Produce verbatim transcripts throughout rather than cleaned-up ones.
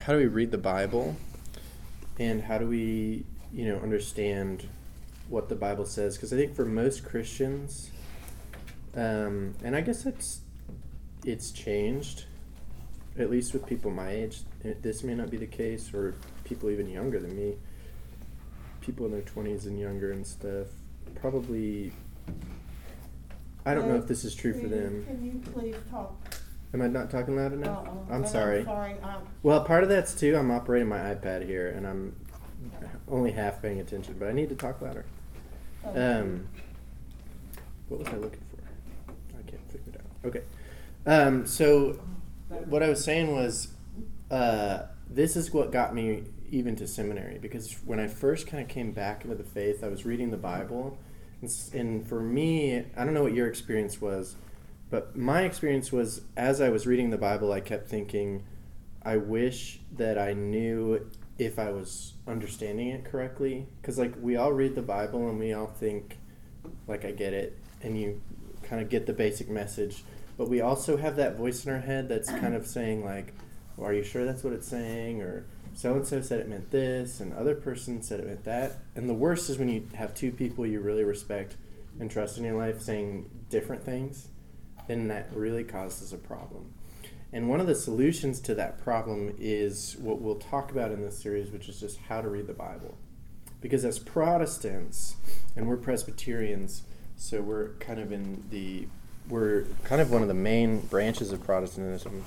how do we read the Bible, and how do we, you know, understand what the Bible says? Because I think for most Christians, um, and I guess it's it's changed, at least with people my age. This may not be the case, or people even younger than me, people in their twenties and younger and stuff. Probably, I don't know if this is true for them. Can you please talk? Am I not talking loud enough? Uh-uh. I'm And sorry. I'm sorry. I'm, Well, part of that's too, I'm operating my iPad here, and I'm only half paying attention, but I need to talk louder. Um, what was I looking for? I can't figure it out. Okay. Um, so what I was saying was, uh, this is what got me even to seminary, because when I first kind of came back into the faith, I was reading the Bible, and, s- and for me, I don't know what your experience was, but my experience was, as I was reading the Bible, I kept thinking, I wish that I knew if I was understanding it correctly. Because, like, we all read the Bible and we all think, like, I get it, and you kind of get the basic message. But we also have that voice in our head that's kind of saying, like, well, are you sure that's what it's saying? Or so-and-so said it meant this, and other person said it meant that. And the worst is when you have two people you really respect and trust in your life saying different things. Then that really causes a problem. And one of the solutions to that problem is what we'll talk about in this series, which is just how to read the Bible. Because as Protestants, and we're Presbyterians, so we're kind of in the, we're kind of one of the main branches of Protestantism.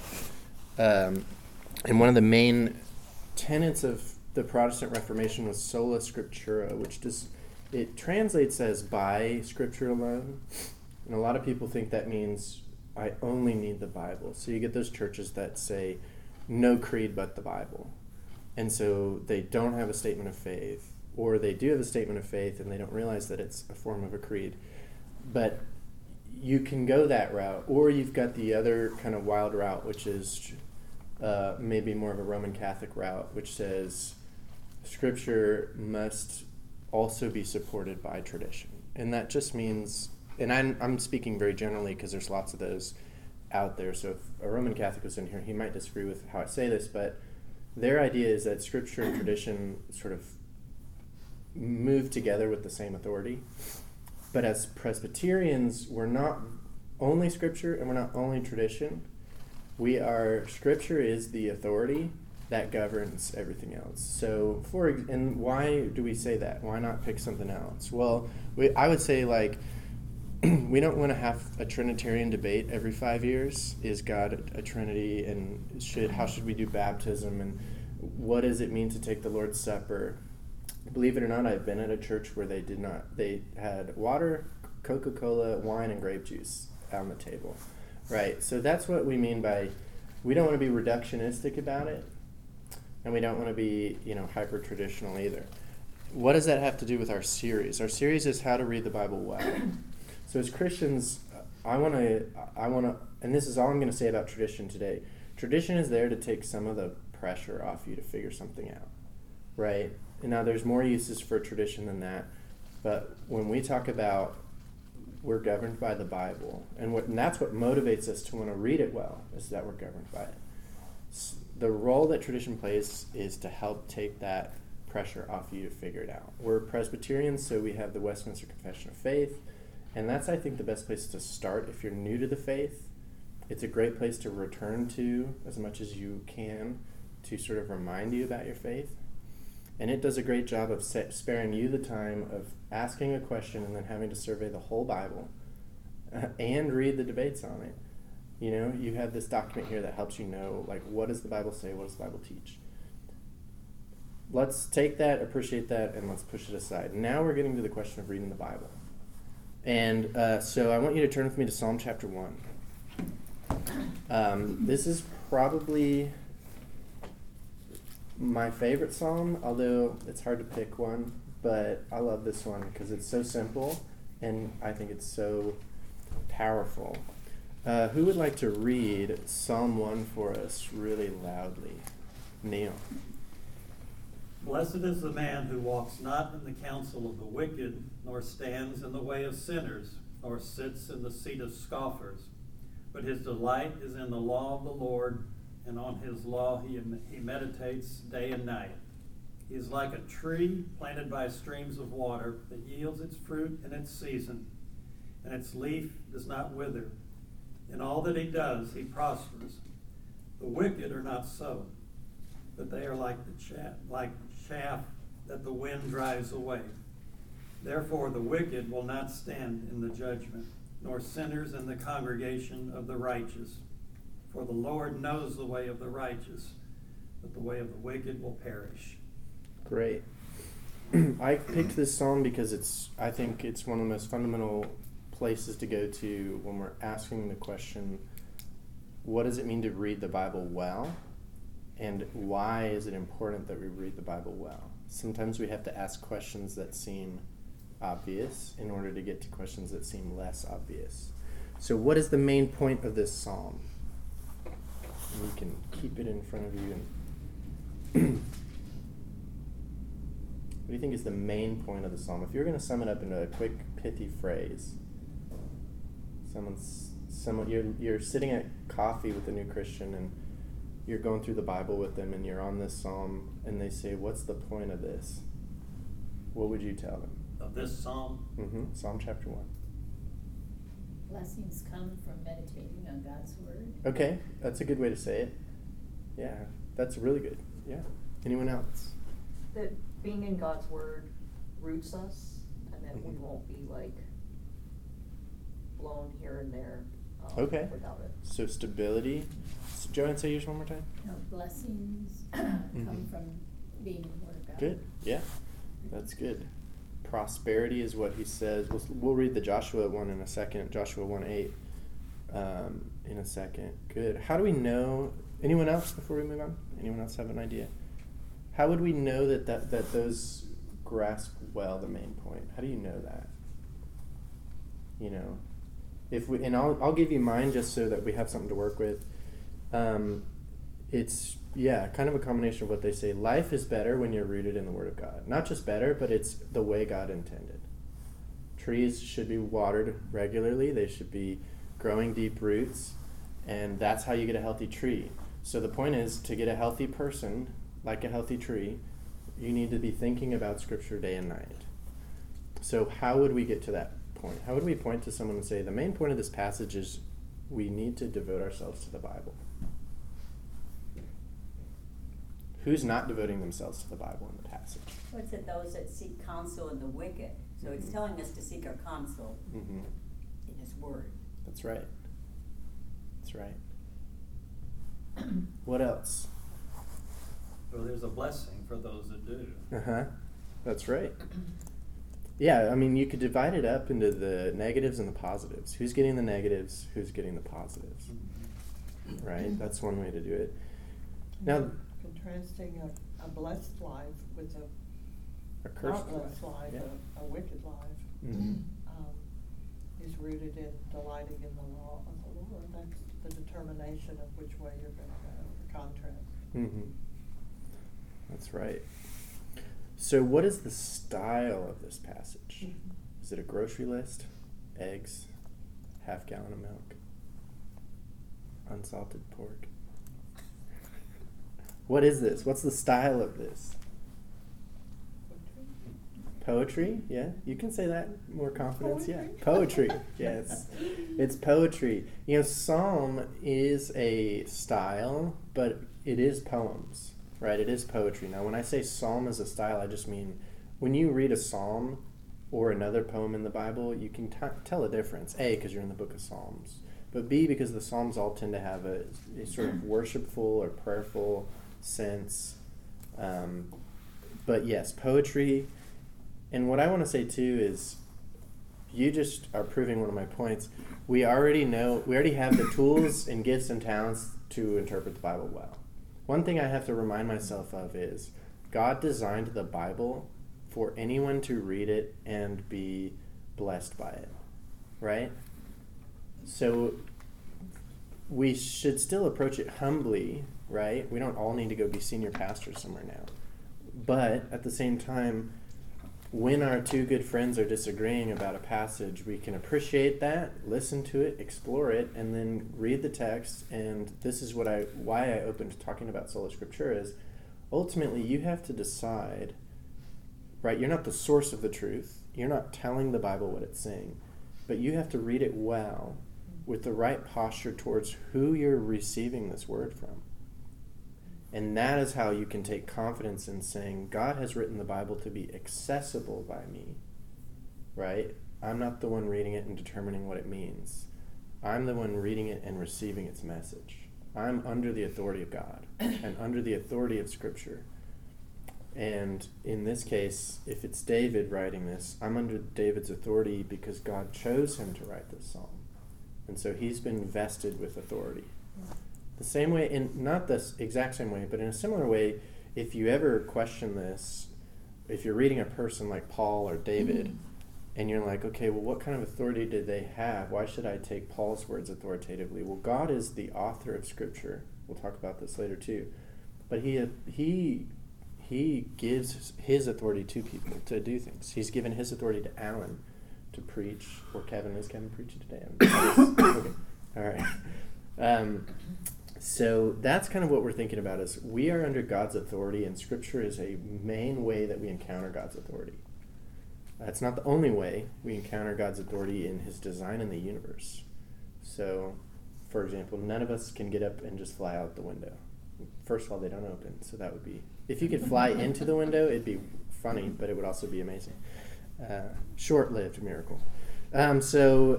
Um, and one of the main tenets of the Protestant Reformation was sola scriptura, which does, it translates as by Scripture alone. And a lot of people think that means I only need the Bible. So you get those churches that say no creed but the Bible. And so they don't have a statement of faith, or they do have a statement of faith and they don't realize that it's a form of a creed. But you can go that route, or you've got the other kind of wild route, which is uh, maybe more of a Roman Catholic route, which says Scripture must also be supported by tradition. And that just means, and I'm, I'm speaking very generally because there's lots of those out there. So if a Roman Catholic was in here, he might disagree with how I say this, but their idea is that Scripture and tradition sort of move together with the same authority. But as Presbyterians, we're not only Scripture and we're not only tradition. We are, Scripture is the authority that governs everything else. So, for and why do we say that? Why not pick something else? Well, we, I would say, like, we don't want to have a Trinitarian debate every five years. Is God a, a Trinity, and should how should we do baptism, and what does it mean to take the Lord's Supper? Believe it or not, I've been at a church where they did not. They had water, Coca-Cola, wine, and grape juice on the table, right? So that's what we mean by we don't want to be reductionistic about it, and we don't want to be, you know, hyper traditional either. What does that have to do with our series? Our series is how to read the Bible well. So as Christians, I want to, I want to, and this is all I'm going to say about tradition today. Tradition is there to take some of the pressure off you to figure something out, right? And now there's more uses for tradition than that, but when we talk about we're governed by the Bible, and, what, and that's what motivates us to want to read it well, is that we're governed by it. S- The role that tradition plays is to help take that pressure off you to figure it out. We're Presbyterians, so we have the Westminster Confession of Faith. And that's, I think, the best place to start if you're new to the faith. It's a great place to return to as much as you can to sort of remind you about your faith. And it does a great job of sparing you the time of asking a question and then having to survey the whole Bible uh, and read the debates on it. You know, you have this document here that helps you know, like, what does the Bible say? What does the Bible teach? Let's take that, appreciate that, and let's push it aside. Now we're getting to the question of reading the Bible. And uh, so I want you to turn with me to Psalm chapter one. Um, this is probably my favorite psalm, although it's hard to pick one, but I love this one because it's so simple and I think it's so powerful. Uh, who would like to read Psalm one for us really loudly? Neil. Blessed is the man who walks not in the counsel of the wicked, nor stands in the way of sinners, nor sits in the seat of scoffers. But his delight is in the law of the Lord, and on his law he, he meditates day and night. He is like a tree planted by streams of water that yields its fruit in its season, and its leaf does not wither. In all that he does, he prospers. The wicked are not so, but they are like the chaff, like chaff that the wind drives away. Therefore the wicked will not stand in the judgment, nor sinners in the congregation of the righteous. For the Lord knows the way of the righteous, but the way of the wicked will perish. Great. I picked this psalm because it's, I think it's one of the most fundamental places to go to when we're asking the question, what does it mean to read the Bible well? And why is it important that we read the Bible well? Sometimes we have to ask questions that seem obvious in order to get to questions that seem less obvious. So what is the main point of this psalm? And you can keep it in front of you. And what do you think is the main point of the psalm? If you're going to sum it up into a quick, pithy phrase, someone's, someone you're you're sitting at coffee with a new Christian and you're going through the Bible with them and you're on this psalm and they say, "What's the point of this?" What would you tell them? Of this psalm? Mm-hmm. Psalm chapter one. Blessings come from meditating on God's word. Okay, that's a good way to say it. Yeah, that's really good. Yeah. Anyone else? That being in God's word roots us, and that Mm-hmm. we won't be like blown here and there um, Okay. without it. So stability. So, Joanne, say yours one more time. No, blessings come Mhm. from being in the word of God. Good. Yeah, that's good. Prosperity is what he says. We'll, we'll read the Joshua one in a second. Joshua one eight um, in a second. Good. How do we know? Anyone else before we move on? Anyone else have an idea? How would we know that, that, that those grasp well the main point? How do you know that? You know, if we and I'll I'll give you mine just so that we have something to work with. Um, it's yeah, kind of a combination of what they say. Life is better when you're rooted in the Word of God. Not just better, but it's the way God intended. Trees should be watered regularly. They should be growing deep roots, and that's how you get a healthy tree. So the point is, to get a healthy person, like a healthy tree, you need to be thinking about Scripture day and night. So how would we get to that point? How would we point to someone and say, the main point of this passage is we need to devote ourselves to the Bible? Who's not devoting themselves to the Bible in the passage? What's it, those that seek counsel in the wicked? So it's Mhm. telling us to seek our counsel Mm-hmm. in his word. That's right. That's right. What else? Well, there's a blessing for those that do. Uh-huh. That's right. Yeah, I mean, you could divide it up into the negatives and the positives. Who's getting the negatives? Who's getting the positives? Right? That's one way to do it. Now, Contrasting a, a blessed life with a a cursed not blessed life, Yeah. a, a wicked life, Mhm. um, is rooted in delighting in the law of the Lord. That's the determination of which way you're going to go, the contrast. Mm-hmm. That's right. So what is the style of this passage? Is it a grocery list? Eggs? Half gallon of milk? Unsalted pork? What is this? What's the style of this? Poetry? Yeah, you can say that more confidence. Yeah, poetry. Yes, it's poetry. You know, psalm is a style, but it is poems, right? It is poetry. Now, when I say psalm is a style, I just mean when you read a psalm or another poem in the Bible, you can t- tell a difference. A, because you're in the book of Psalms, but B, because the Psalms all tend to have a, a sort of worshipful or prayerful sense. Um, but yes, poetry. And what I want to say too is, you just are proving one of my points. We already know, we already have the tools and gifts and talents to interpret the Bible well. One thing I have to remind myself of is, God designed the Bible for anyone to read it and be blessed by it, right? So we should still approach it humbly, right? We don't all need to go be senior pastors somewhere now. But at the same time, when our two good friends are disagreeing about a passage, we can appreciate that, listen to it, explore it, and then read the text. And this is what I why I opened talking about sola scriptura is ultimately you have to decide, right? You're not the source of the truth. You're not telling the Bible what it's saying, but you have to read it well with the right posture towards who you're receiving this word from. And that is how you can take confidence in saying, God has written the Bible to be accessible by me, right? I'm not the one reading it and determining what it means. I'm the one reading it and receiving its message. I'm under the authority of God and under the authority of Scripture. And in this case, if it's David writing this, I'm under David's authority because God chose him to write this psalm. And so he's been vested with authority. The same way, in not the exact same way, but in a similar way, if you ever question this, if you're reading a person like Paul or David, mm-hmm. and you're like, okay, well, what kind of authority did they have? Why should I take Paul's words authoritatively? Well, God is the author of Scripture. We'll talk about this later too. But he he he gives his authority to people to do things. He's given his authority to Alan to preach, or Kevin. Is Kevin preaching today? Okay, all right. Um, So that's kind of what we're thinking about is we are under God's authority, and Scripture is a main way that we encounter God's authority. Uh, it's not the only way we encounter God's authority in his design in the universe. So, for example, none of us can get up and just fly out the window. First of all, they don't open, so that would be... If you could fly into the window, it'd be funny, but it would also be amazing. Uh, short-lived miracle. Um, so...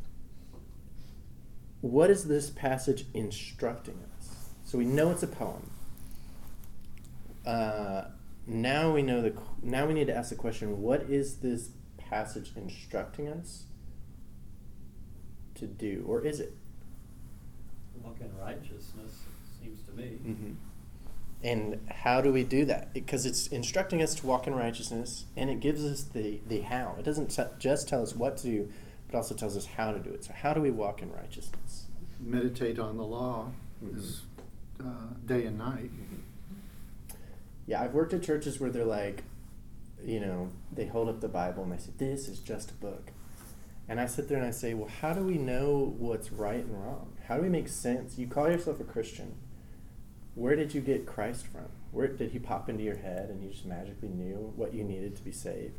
What is this passage instructing us? So we know it's a poem. Uh, now we know the. Now we need to ask the question: what is this passage instructing us to do, or is it? Walk in righteousness, it seems to me. Mm-hmm. And how do we do that? Because it's instructing us to walk in righteousness, and it gives us the the how. It doesn't t- just tell us what to do, but also tells us how to do it. So how do we walk in righteousness? Meditate on the law Mm-hmm. is uh, day and night. Yeah, I've worked at churches where they're like, you know, they hold up the Bible and they say, this is just a book. And I sit there and I say, well, how do we know what's right and wrong? How do we make sense? You call yourself a Christian. Where did you get Christ from? Where did he pop into your head and you just magically knew what you needed to be saved?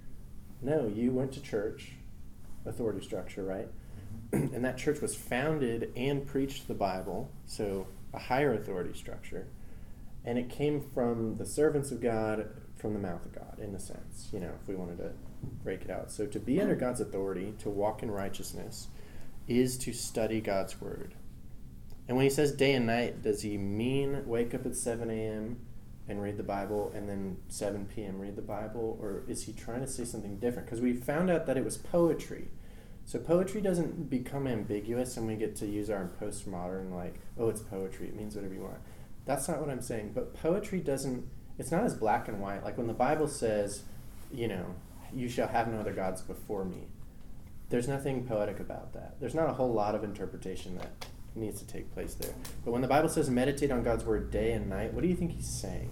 No, you went to church, authority structure, right? And that church was founded and preached the Bible, so a higher authority structure. And it came from the servants of God, from the mouth of God, in a sense, you know, if we wanted to break it out. So to be under God's authority, to walk in righteousness, is to study God's word. And when he says day and night, does he mean wake up at seven a.m. and read the Bible, and then seven p.m. read the Bible? Or is he trying to say something different? Because we found out that it was poetry. So poetry doesn't become ambiguous and we get to use our postmodern, like, oh, it's poetry, it means whatever you want. That's not what I'm saying. But poetry doesn't, it's not as black and white. Like when the Bible says, you know, you shall have no other gods before me, there's nothing poetic about that. There's not a whole lot of interpretation that needs to take place there. But when the Bible says meditate on God's word day and night, what do you think he's saying?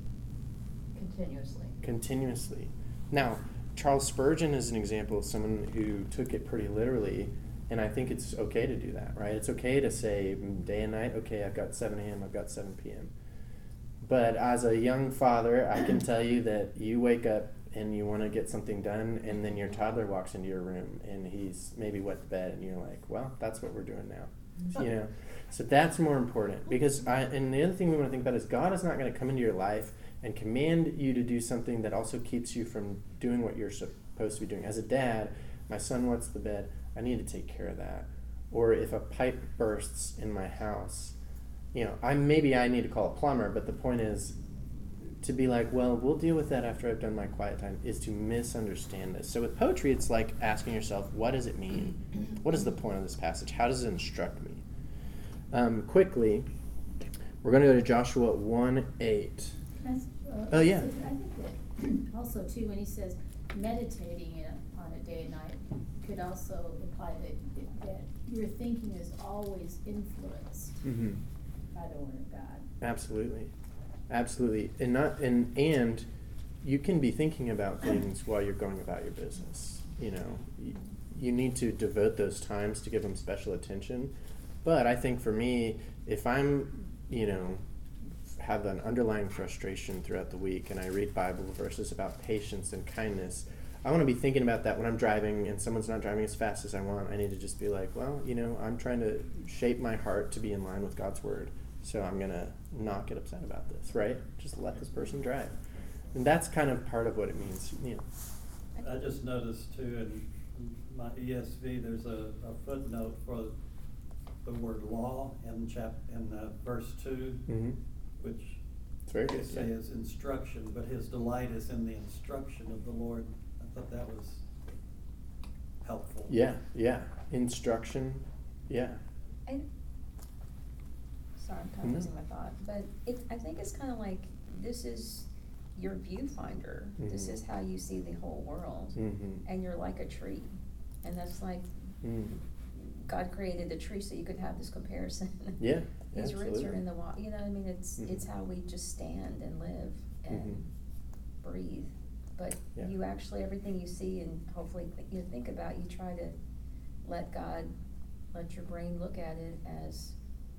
Continuously. Continuously. Now, Charles Spurgeon is an example of someone who took it pretty literally, and I think it's okay to do that, right? It's okay to say day and night, okay, I've got seven a.m., I've got seven p.m. But as a young father, I can tell you that you wake up and you want to get something done, and then your toddler walks into your room, and he's maybe wet the bed, and you're like, well, that's what we're doing now, you know? So that's more important, because I, and the other thing we want to think about is God is not going to come into your life and command you to do something that also keeps you from doing what you're supposed to be doing. As a dad, my son wets the bed, I need to take care of that. Or if a pipe bursts in my house, you know, I maybe I need to call a plumber, but the point is to be like, well, we'll deal with that after I've done my quiet time, is to misunderstand this. So with poetry, it's like asking yourself, what does it mean? What is the point of this passage? How does it instruct me? Um, quickly, we're going to go to Joshua one eight. That's, uh, Oh, yeah. I think that also too, when he says meditating in a, on a day and night, could also imply that that your thinking is always influenced Mm-hmm. by the Word of God. Absolutely, absolutely, and not and and you can be thinking about things while you're going about your business. You know, you, you need to devote those times to give them special attention. But I think for me, if I'm, you know, have an underlying frustration throughout the week and I read Bible verses about patience and kindness, I want to be thinking about that when I'm driving and someone's not driving as fast as I want. I need to just be like, well, you know, I'm trying to shape my heart to be in line with God's word. So I'm going to not get upset about this, right? Just let this person drive. And that's kind of part of what it means, you know. I just noticed too in my E S V, there's a, a footnote for the word law in chap, in uh, verse two, Mm-hmm. which It's very good. they say Yeah. is instruction, but his delight is in the instruction of the Lord. I thought that was helpful. Yeah, yeah. Instruction, yeah. And, sorry, I'm kind No. of losing my thought, but it, I think it's kind of like, this is your viewfinder. This Mhm. is how you see the whole world. Mm-hmm. And you're like a tree. And that's like, Mm. God created the tree so you could have this comparison. Yeah, His roots are absolutely. in the water, you know what I mean? It's, Mhm. it's how we just stand and live and Mhm. breathe. But Yeah. you actually, everything you see and hopefully th- you think about, you try to let God, let your brain look at it as,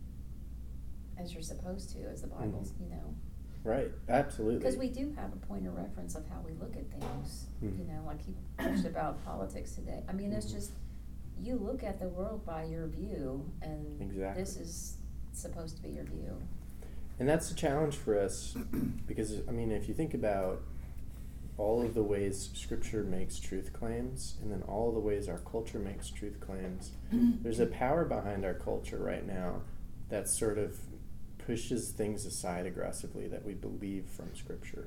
as you're supposed to, as the Bible's, Mhm. you know. Right, absolutely. Because we do have a point of reference of how we look at things, Mhm. you know, like he preached about politics today. I mean, it's Mhm. just, you look at the world by your view, and Exactly. this is supposed to be your view. And that's the challenge for us because, I mean, if you think about all of the ways Scripture makes truth claims and then all of the ways our culture makes truth claims, there's a power behind our culture right now that sort of pushes things aside aggressively that we believe from Scripture.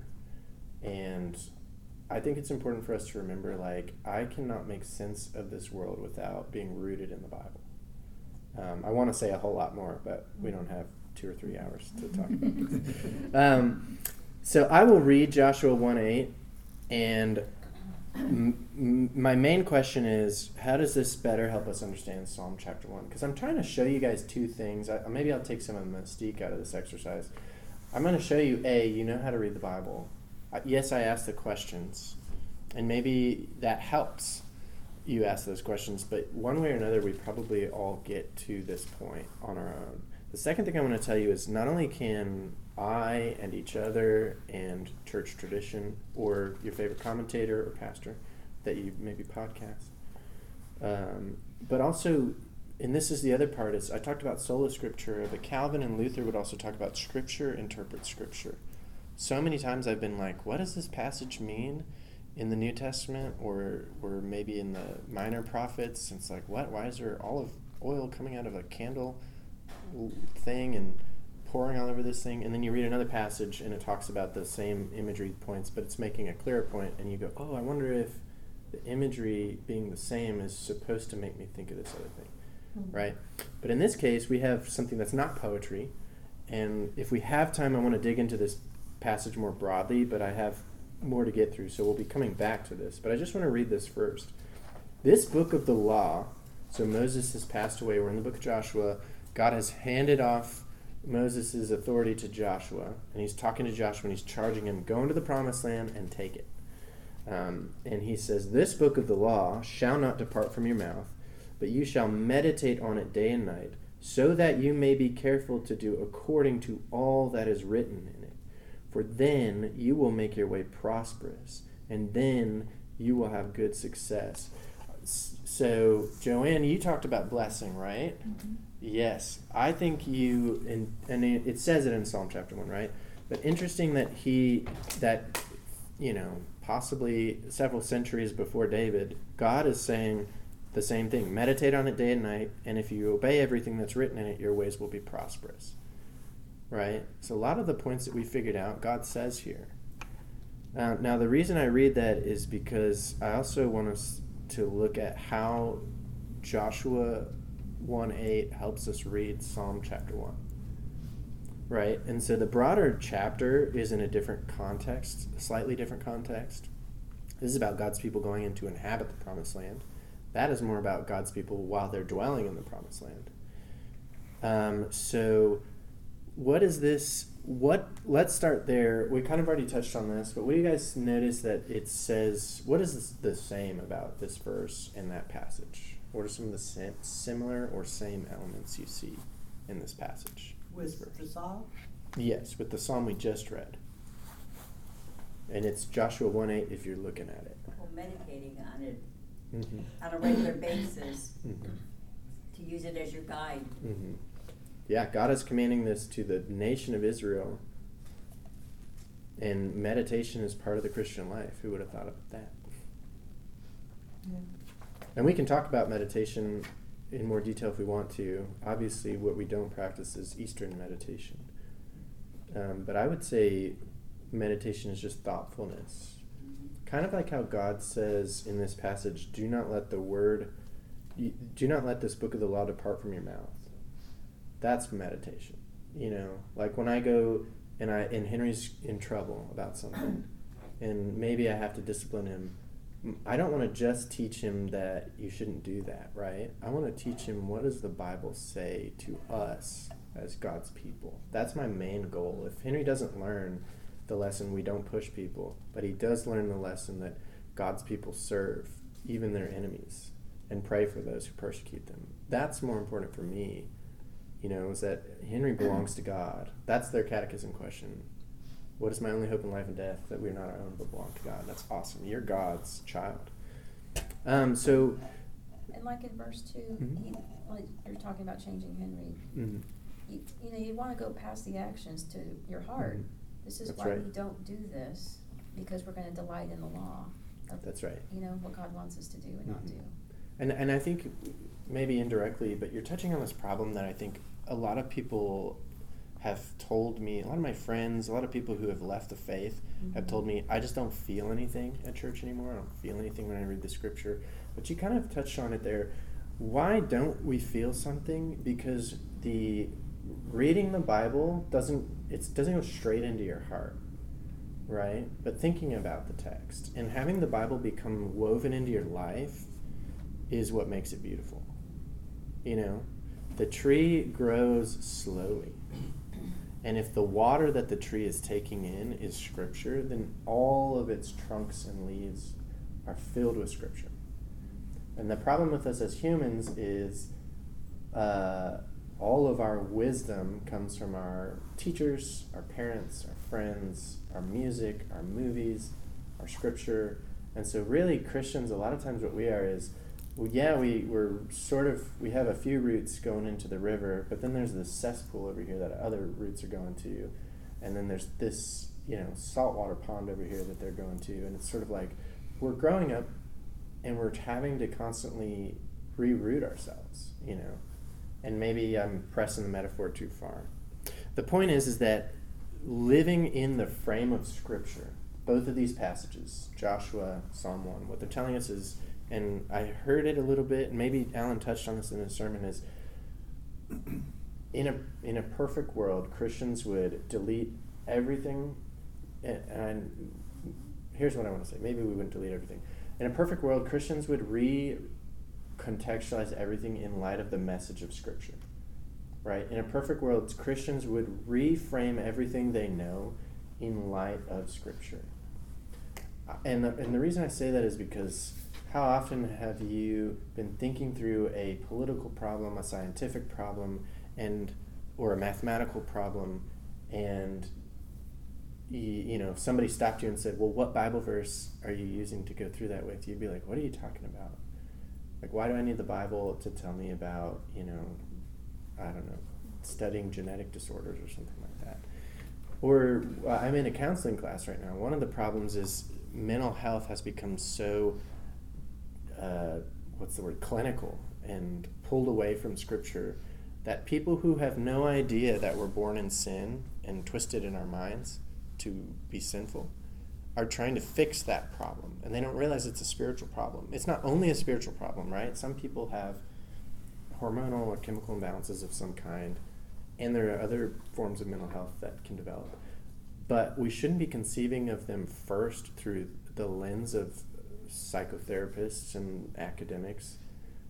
And I think it's important for us to remember, like, I cannot make sense of this world without being rooted in the Bible. Um, I want to say a whole lot more, but we don't have two or three hours to talk about this. Um, so I will read Joshua one eight, and m- m- my main question is, how does this better help us understand Psalm chapter one? Because I'm trying to show you guys two things. I, maybe I'll take some of the mystique out of this exercise. I'm going to show you, A, you know how to read the Bible. Uh, yes, I asked the questions, and maybe that helps you ask those questions, but one way or another, we probably all get to this point on our own. The second thing I want to tell you is not only can I and each other and church tradition or your favorite commentator or pastor that you maybe podcast, um, but also, and this is the other part, is I talked about sola scriptura, but Calvin and Luther would also talk about Scripture interprets Scripture. So many times I've been like, what does this passage mean in the New Testament or or maybe in the minor prophets? It's like, what? Why is there olive oil coming out of a candle thing and pouring all over this thing? And then you read another passage and it talks about the same imagery points, but it's making a clearer point, and you go, oh, I wonder if the imagery being the same is supposed to make me think of this other thing, Mm-hmm. right? But in this case, we have something that's not poetry, and if we have time, I want to dig into this passage more broadly, but I have more to get through, so we'll be coming back to this. But I just want to read this first. This book of the law, so Moses has passed away, we're in the book of Joshua, God has handed off Moses' authority to Joshua, and he's talking to Joshua and he's charging him, go into the promised land and take it. Um, and he says, this book of the law shall not depart from your mouth, but you shall meditate on it day and night, so that you may be careful to do according to all that is written in it. For then you will make your way prosperous, and then you will have good success. So, Joanne, you talked about blessing, right? Mhm. Yes. I think you, and, and it it says it in Psalm chapter one, right? But interesting that he, that, you know, possibly several centuries before David, God is saying the same thing. Meditate on it day and night, and if you obey everything that's written in it, your ways will be prosperous. Right? So a lot of the points that we figured out, God says here. Uh, now, the reason I read that is because I also want us to look at how Joshua one eight helps us read Psalm chapter one. Right? And so the broader chapter is in a different context, a slightly different context. This is about God's people going in to inhabit the promised land. That is more about God's people while they're dwelling in the promised land. Um, so what is this what, let's start there. We kind of already touched on this, but what do you guys notice that it says, what is this, the same about this verse and that passage? What are some of the sim- similar or same elements you see in this passage? With the psalm? Yes, with the psalm we just read. And it's Joshua one eight if you're looking at it. Well, meditating on it Mm-hmm. on a regular basis, Mm-hmm. to use it as your guide. Mm-hmm. Yeah, God is commanding this to the nation of Israel. And meditation is part of the Christian life. Who would have thought of that? Yeah. And we can talk about meditation in more detail if we want to. Obviously, what we don't practice is Eastern meditation. Um, but I would say meditation is just thoughtfulness. Kind of like how God says in this passage, do not let the word, do not let this book of the law depart from your mouth. That's meditation. You know, like when I go and I and Henry's in trouble about something, and maybe I have to discipline him, I don't want to just teach him that you shouldn't do that, right? I want to teach him, what does the Bible say to us as God's people? That's my main goal. If Henry doesn't learn the lesson, we don't push people, but he does learn the lesson that God's people serve even their enemies and pray for those who persecute them. That's more important for me, you know, is that Henry belongs to God. That's their catechism question. What is my only hope in life and death? That we're not our own but belong to God. That's awesome. You're God's child. Um, so, And like in verse two, Mhm. he, like you're talking about changing Henry. mm, You, you know, you want to go past the actions to your heart. Mhm. This is That's why right. we don't do this, because we're going to delight in the law. Of, that's right. You know, what God wants us to do and not Mhm. do. And and I think maybe indirectly, but you're touching on this problem that I think a lot of people have told me, a lot of my friends, a lot of people who have left the faith have Mhm. told me, I just don't feel anything at church anymore. I don't feel anything when I read the scripture. But you kind of touched on it there. Why don't we feel something? Because the reading the Bible doesn't, it doesn't go straight into your heart, right? But thinking about the text and having the Bible become woven into your life is what makes it beautiful. You know, the tree grows slowly. And if the water that the tree is taking in is Scripture, then all of its trunks and leaves are filled with Scripture. And the problem with us as humans is uh, all of our wisdom comes from our teachers, our parents, our friends, our music, our movies, our Scripture. And so really Christians, a lot of times what we are is, well, yeah, we, we're sort of, we have a few roots going into the river, but then there's this cesspool over here that other roots are going to, and then there's this, you know, saltwater pond over here that they're going to, and it's sort of like we're growing up and we're having to constantly reroot ourselves, you know, and maybe I'm pressing the metaphor too far. The point is, is that living in the frame of Scripture, both of these passages, Joshua, Psalm one, what they're telling us is, and I heard it a little bit, and maybe Alan touched on this in his sermon, is in a in a perfect world, Christians would delete everything, and, and here's what I want to say. Maybe we wouldn't delete everything. In a perfect world, Christians would re-contextualize everything in light of the message of Scripture, right? In a perfect world, Christians would reframe everything they know in light of Scripture. And the, and the reason I say that is because how often have you been thinking through a political problem, a scientific problem, and or a mathematical problem, and you, you know, if somebody stopped you and said, well, what Bible verse are you using to go through that with? You'd be like, what are you talking about? Like, why do I need the Bible to tell me about, you know, I don't know, studying genetic disorders or something like that? Or uh, I'm in a counseling class right now. One of the problems is mental health has become so Uh, what's the word, clinical and pulled away from Scripture, that people who have no idea that we're born in sin and twisted in our minds to be sinful are trying to fix that problem, and they don't realize it's a spiritual problem. It's not only a spiritual problem, right? Some people have hormonal or chemical imbalances of some kind, and there are other forms of mental health that can develop, but we shouldn't be conceiving of them first through the lens of psychotherapists and academics.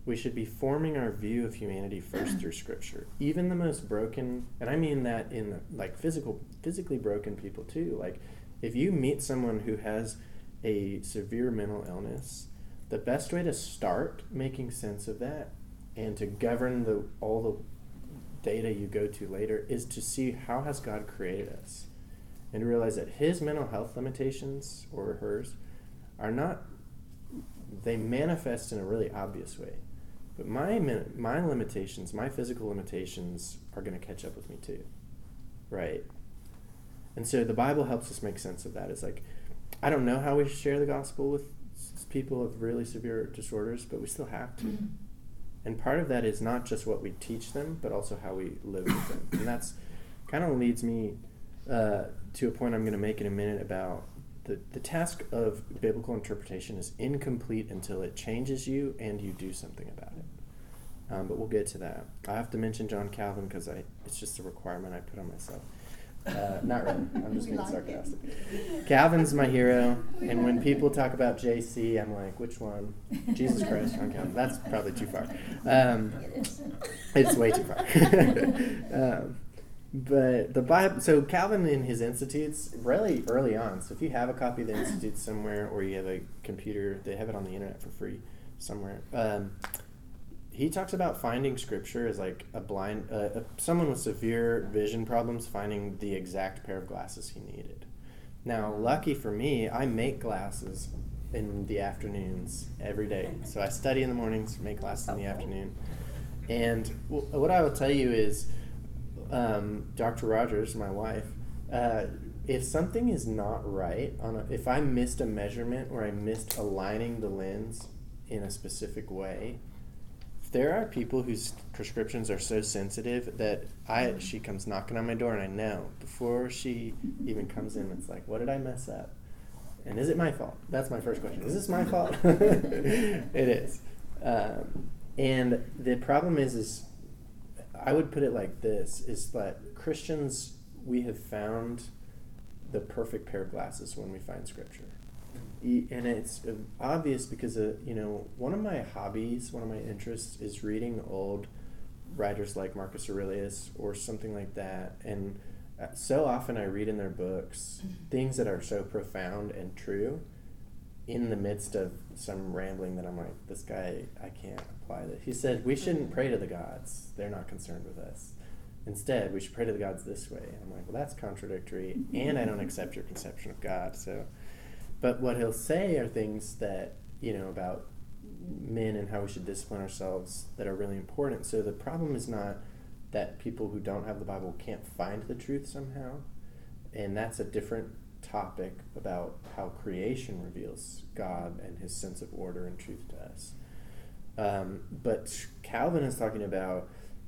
we should be forming our view of humanity first through Scripture. Even the most broken, and I mean that in like physical, physically broken people too. Like, if you meet someone who has a severe mental illness, the best way to start making sense of that and to govern the all the data you go to later is to see how has God created us, and to realize that his mental health limitations, or hers, are not, they manifest in a really obvious way. But my my limitations, my physical limitations, are going to catch up with me too, right? And so the Bible helps us make sense of that. It's like, I don't know how we share the gospel with people with really severe disorders, but we still have to. Mm-hmm. And part of that is not just what we teach them, but also how we live with them. And that's kind of leads me uh, to a point I'm going to make in a minute about the, the task of biblical interpretation is incomplete until it changes you and you do something about it. Um, but we'll get to that. I have to mention John Calvin because I it's just a requirement I put on myself. Uh, not really. I'm just being sarcastic. Calvin's my hero, and when people talk about J C, I'm like, which one? Jesus Christ, John Calvin. That's probably too far. Um, it's way too far. um, but the Bible. So Calvin in his Institutes, really early on. So if you have a copy of the Institutes somewhere, or you have a computer, they have it on the internet for free somewhere. Um, He talks about finding Scripture as like a blind, uh, someone with severe vision problems finding the exact pair of glasses he needed. Now, lucky for me, I make glasses in the afternoons every day. So I study in the mornings, make glasses in the afternoon. And w- what I will tell you is, um, Doctor Rogers, my wife, uh, if something is not right, on a, if I missed a measurement or I missed aligning the lens in a specific way, there are people whose prescriptions are so sensitive that I she comes knocking on my door and I know before she even comes in, it's like, what did I mess up? And is it my fault? That's my first question. Is this my fault? It is. Um, and the problem is, is I would put it like this, is that Christians, we have found the perfect pair of glasses when we find Scripture. And it's obvious because, uh, you know, one of my hobbies, one of my interests is reading old writers like Marcus Aurelius or something like that. And so often I read in their books things that are so profound and true in the midst of some rambling that I'm like, this guy, I can't apply that. He said, we shouldn't pray to the gods. They're not concerned with us. Instead, we should pray to the gods this way. And I'm like, well, that's contradictory, and I don't accept your conception of God, so... But what he'll say are things that, you know, about men and how we should discipline ourselves that are really important. So the problem is not that people who don't have the Bible can't find the truth somehow. And that's a different topic about how creation reveals God and his sense of order and truth to us. Um, but Calvin is talking about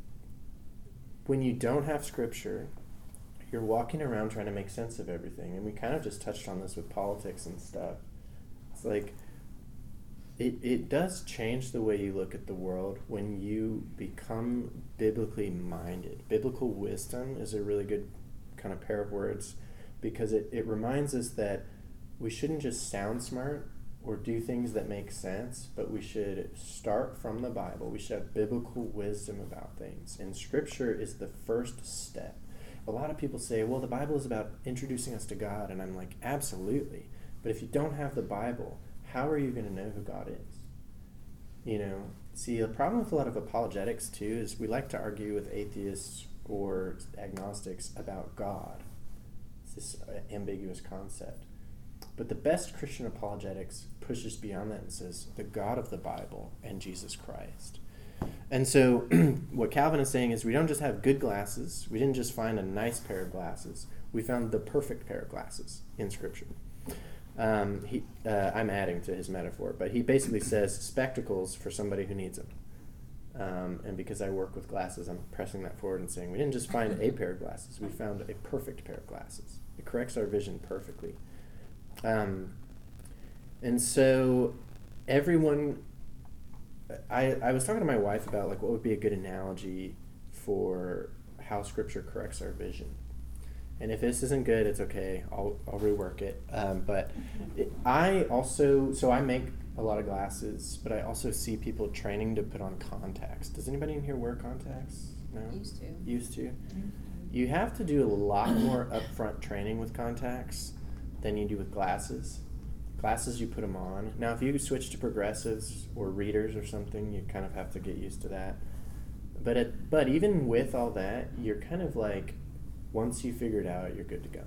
when you don't have Scripture, you're walking around trying to make sense of everything. And we kind of just touched on this with politics and stuff. It's like, it, it does change the way you look at the world when you become biblically minded. Biblical wisdom is a really good kind of pair of words because it, it reminds us that we shouldn't just sound smart or do things that make sense, but we should start from the Bible. We should have biblical wisdom about things. And Scripture is the first step. A lot of people say, well, the Bible is about introducing us to God, and I'm like, absolutely. But if you don't have the Bible, how are you going to know who God is? You know, see, the problem with a lot of apologetics, too, is we like to argue with atheists or agnostics about God. It's this ambiguous concept. But the best Christian apologetics pushes beyond that and says, the God of the Bible and Jesus Christ. And so what Calvin is saying is we don't just have good glasses. We didn't just find a nice pair of glasses. We found the perfect pair of glasses in Scripture. Um, he, uh, I'm adding to his metaphor, but he basically says spectacles for somebody who needs them. Um, and because I work with glasses, I'm pressing that forward and saying we didn't just find a pair of glasses. We found a perfect pair of glasses. It corrects our vision perfectly. Um, and so everyone... I, I was talking to my wife about like what would be a good analogy for how Scripture corrects our vision. And if this isn't good, it's okay. I'll I'll rework it. Um, but it, I also so I make a lot of glasses, but I also see people training to put on contacts. Does anybody in here wear contacts? No. Used to. Used to. You have to do a lot more upfront training with contacts than you do with glasses. Glasses, you put them on. Now, if you switch to progressives or readers or something, you kind of have to get used to that. But it, but even with all that, you're kind of like, once you figure it out, you're good to go,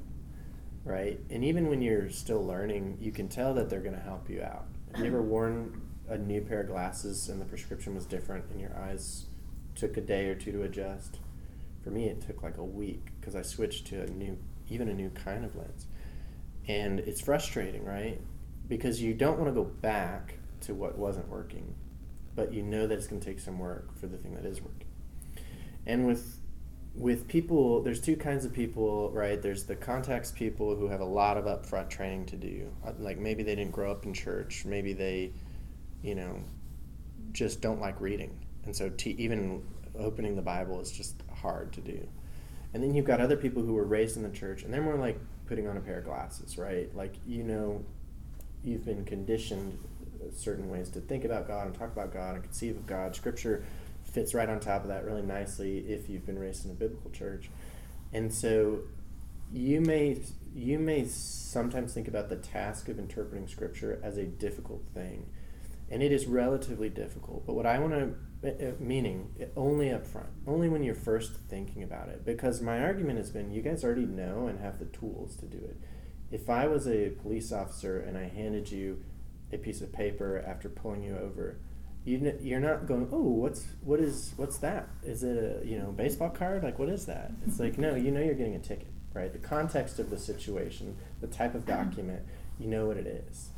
right? And even when you're still learning, you can tell that they're going to help you out. Have you ever worn a new pair of glasses and the prescription was different and your eyes took a day or two to adjust? For me, it took like a week because I switched to a new, even a new kind of lens. And it's frustrating, right? Because you don't want to go back to what wasn't working, but you know that it's going to take some work for the thing that is working. And with with people, there's two kinds of people, right? There's the contacts people who have a lot of upfront training to do. Like maybe they didn't grow up in church. Maybe they, you know, just don't like reading. And so t- even opening the Bible is just hard to do. And then you've got other people who were raised in the church, and they're more like putting on a pair of glasses, right? Like, you know, you've been conditioned certain ways to think about God and talk about God and conceive of God. Scripture fits right on top of that really nicely if you've been raised in a biblical church. And so you may you may sometimes think about the task of interpreting Scripture as a difficult thing. And it is relatively difficult. But what I want to, meaning only up front, only when you're first thinking about it. Because my argument has been, you guys already know and have the tools to do it. If I was a police officer and I handed you a piece of paper after pulling you over, you you're not going, oh, what's what is what's that? Is it a you know baseball card? Like, what is that? It's like, no, you know you're getting a ticket, right? The context of the situation, the type of document, you know what it is.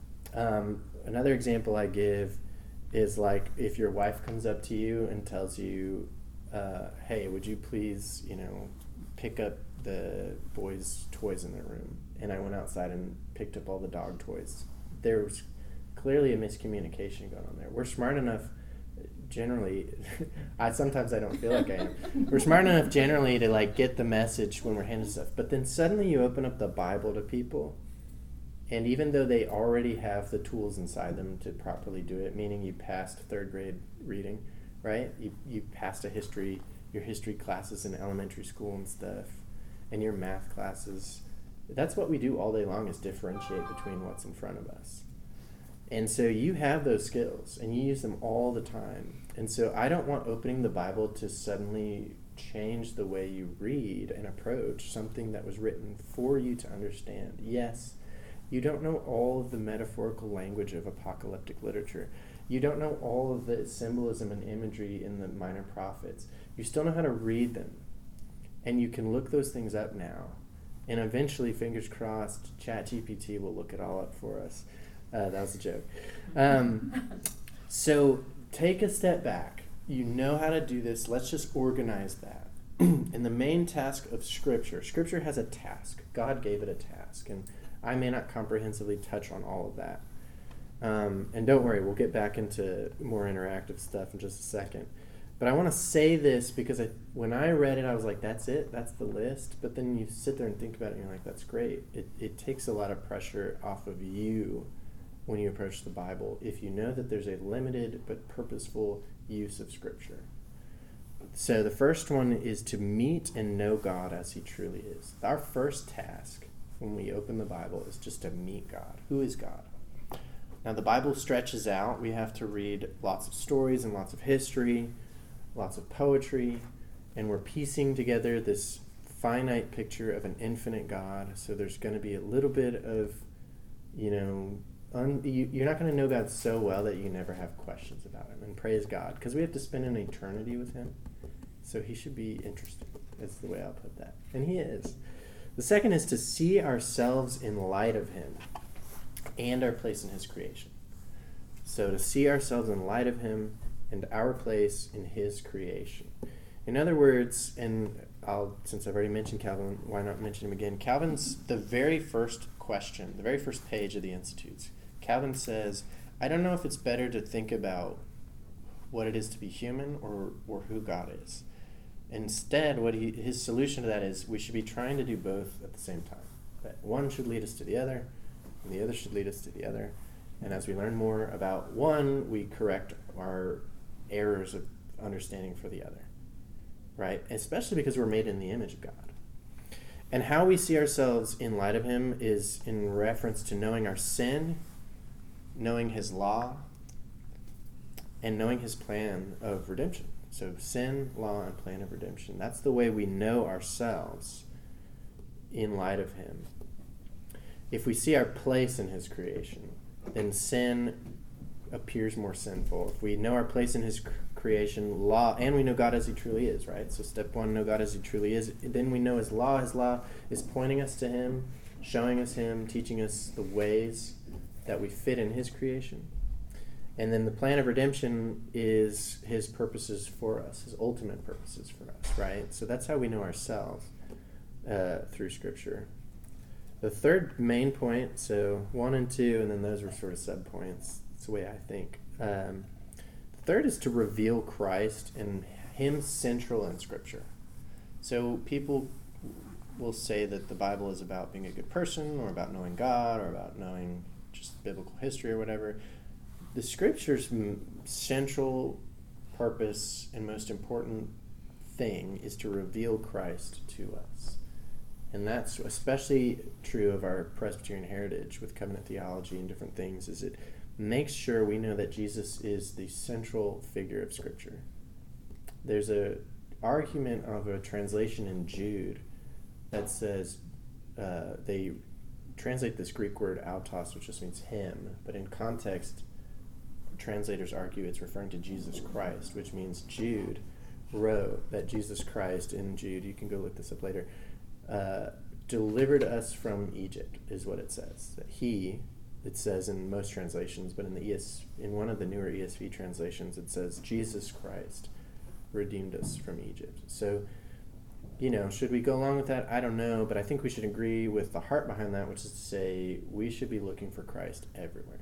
Um, another example I give is like if your wife comes up to you and tells you, uh, hey, would you please, you know, pick up the boys' toys in their room? And I went outside and picked up all the dog toys. There was clearly a miscommunication going on there. We're smart enough, generally, I sometimes I don't feel like I am. We're smart enough generally to like get the message when we're handing stuff. But then suddenly you open up the Bible to people, and even though they already have the tools inside them to properly do it, meaning you passed third grade reading, right? You you passed a history, your history classes in elementary school and stuff, and your math classes. That's what we do all day long, is differentiate between what's in front of us. And so you have those skills, and you use them all the time. And so I don't want opening the Bible to suddenly change the way you read and approach something that was written for you to understand. Yes, you don't know all of the metaphorical language of apocalyptic literature. You don't know all of the symbolism and imagery in the minor prophets. You still know how to read them. And you can look those things up now. And eventually, fingers crossed, ChatGPT will look it all up for us. Uh, that was a joke. Um, so take a step back. You know how to do this. Let's just organize that. And the main task of Scripture, Scripture has a task. God gave it a task. And I may not comprehensively touch on all of that. Um, and don't worry, we'll get back into more interactive stuff in just a second. But I want to say this because I, when I read it, I was like, that's it? That's the list? But then you sit there and think about it, and you're like, that's great. It, it takes a lot of pressure off of you when you approach the Bible if you know that there's a limited but purposeful use of Scripture. So the first one is to meet and know God as He truly is. Our first task when we open the Bible is just to meet God. Who is God? Now the Bible stretches out. We have to read lots of stories and lots of history, lots of poetry, and we're piecing together this finite picture of an infinite God. So there's going to be a little bit of, you know, un, you, you're not going to know God so well that you never have questions about Him. And praise God, because we have to spend an eternity with Him. So He should be interesting. That's the way I'll put that. And He is. The second is to see ourselves in light of Him and our place in His creation. So to see ourselves in light of Him and our place in His creation. In other words, and I'll, since I've already mentioned Calvin, why not mention him again? Calvin's, the very first question, the very first page of the Institutes, Calvin says, I don't know if it's better to think about what it is to be human or, or who God is. Instead, what he, his solution to that is we should be trying to do both at the same time. That one should lead us to the other, and the other should lead us to the other. And as we learn more about one, we correct our errors of understanding for the other, right? Especially because we're made in the image of God. And how we see ourselves in light of him is in reference to knowing our sin, knowing his law, and knowing his plan of redemption. So sin, law, and plan of redemption. That's the way we know ourselves in light of him. If we see our place in his creation, then sin appears more sinful. If we know our place in his cr- creation, law, and we know God as he truly is, right? So step one, know God as he truly is. Then we know his law. His law is pointing us to him, showing us him, teaching us the ways that we fit in his creation. And then the plan of redemption is his purposes for us, his ultimate purposes for us, right? So that's how we know ourselves uh, through Scripture. The third main point, so one and two, and then those were sort of sub-points. That's the way I think. Um, the third is to reveal Christ and him central in Scripture. So people will say that the Bible is about being a good person, or about knowing God, or about knowing just biblical history or whatever. The Scripture's central purpose and most important thing is to reveal Christ to us. And that's especially true of our Presbyterian heritage with covenant theology and different things, is it makes sure we know that Jesus is the central figure of Scripture. There's a argument of a translation in Jude that says uh, they translate this Greek word autos, which just means him, but in context, translators argue it's referring to Jesus Christ, which means Jude wrote that Jesus Christ in Jude, you can go look this up later, uh, delivered us from Egypt, is what it says. That he, it says in most translations, but in the E S, in one of the newer E S V translations, it says Jesus Christ redeemed us from Egypt. So, you know, should we go along with that? I don't know, but I think we should agree with the heart behind that, which is to say we should be looking for Christ everywhere.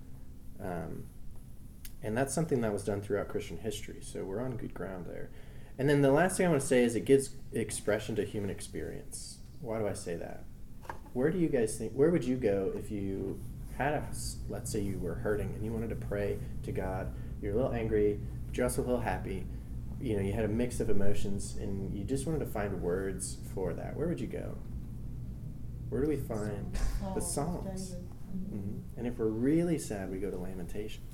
Um, and that's something that was done throughout Christian history, so we're on good ground there. And then the last thing I want to say is it gives expression to human experience. Why do I say that? Where do you guys think, where would you go if you had a, let's say you were hurting and you wanted to pray to God, you're a little angry, but you're also a little happy, you know, you had a mix of emotions and you just wanted to find words for that. Where would you go? Where do we find Psalms, the Psalms? David. Mm-hmm. And if we're really sad, we go to Lamentations.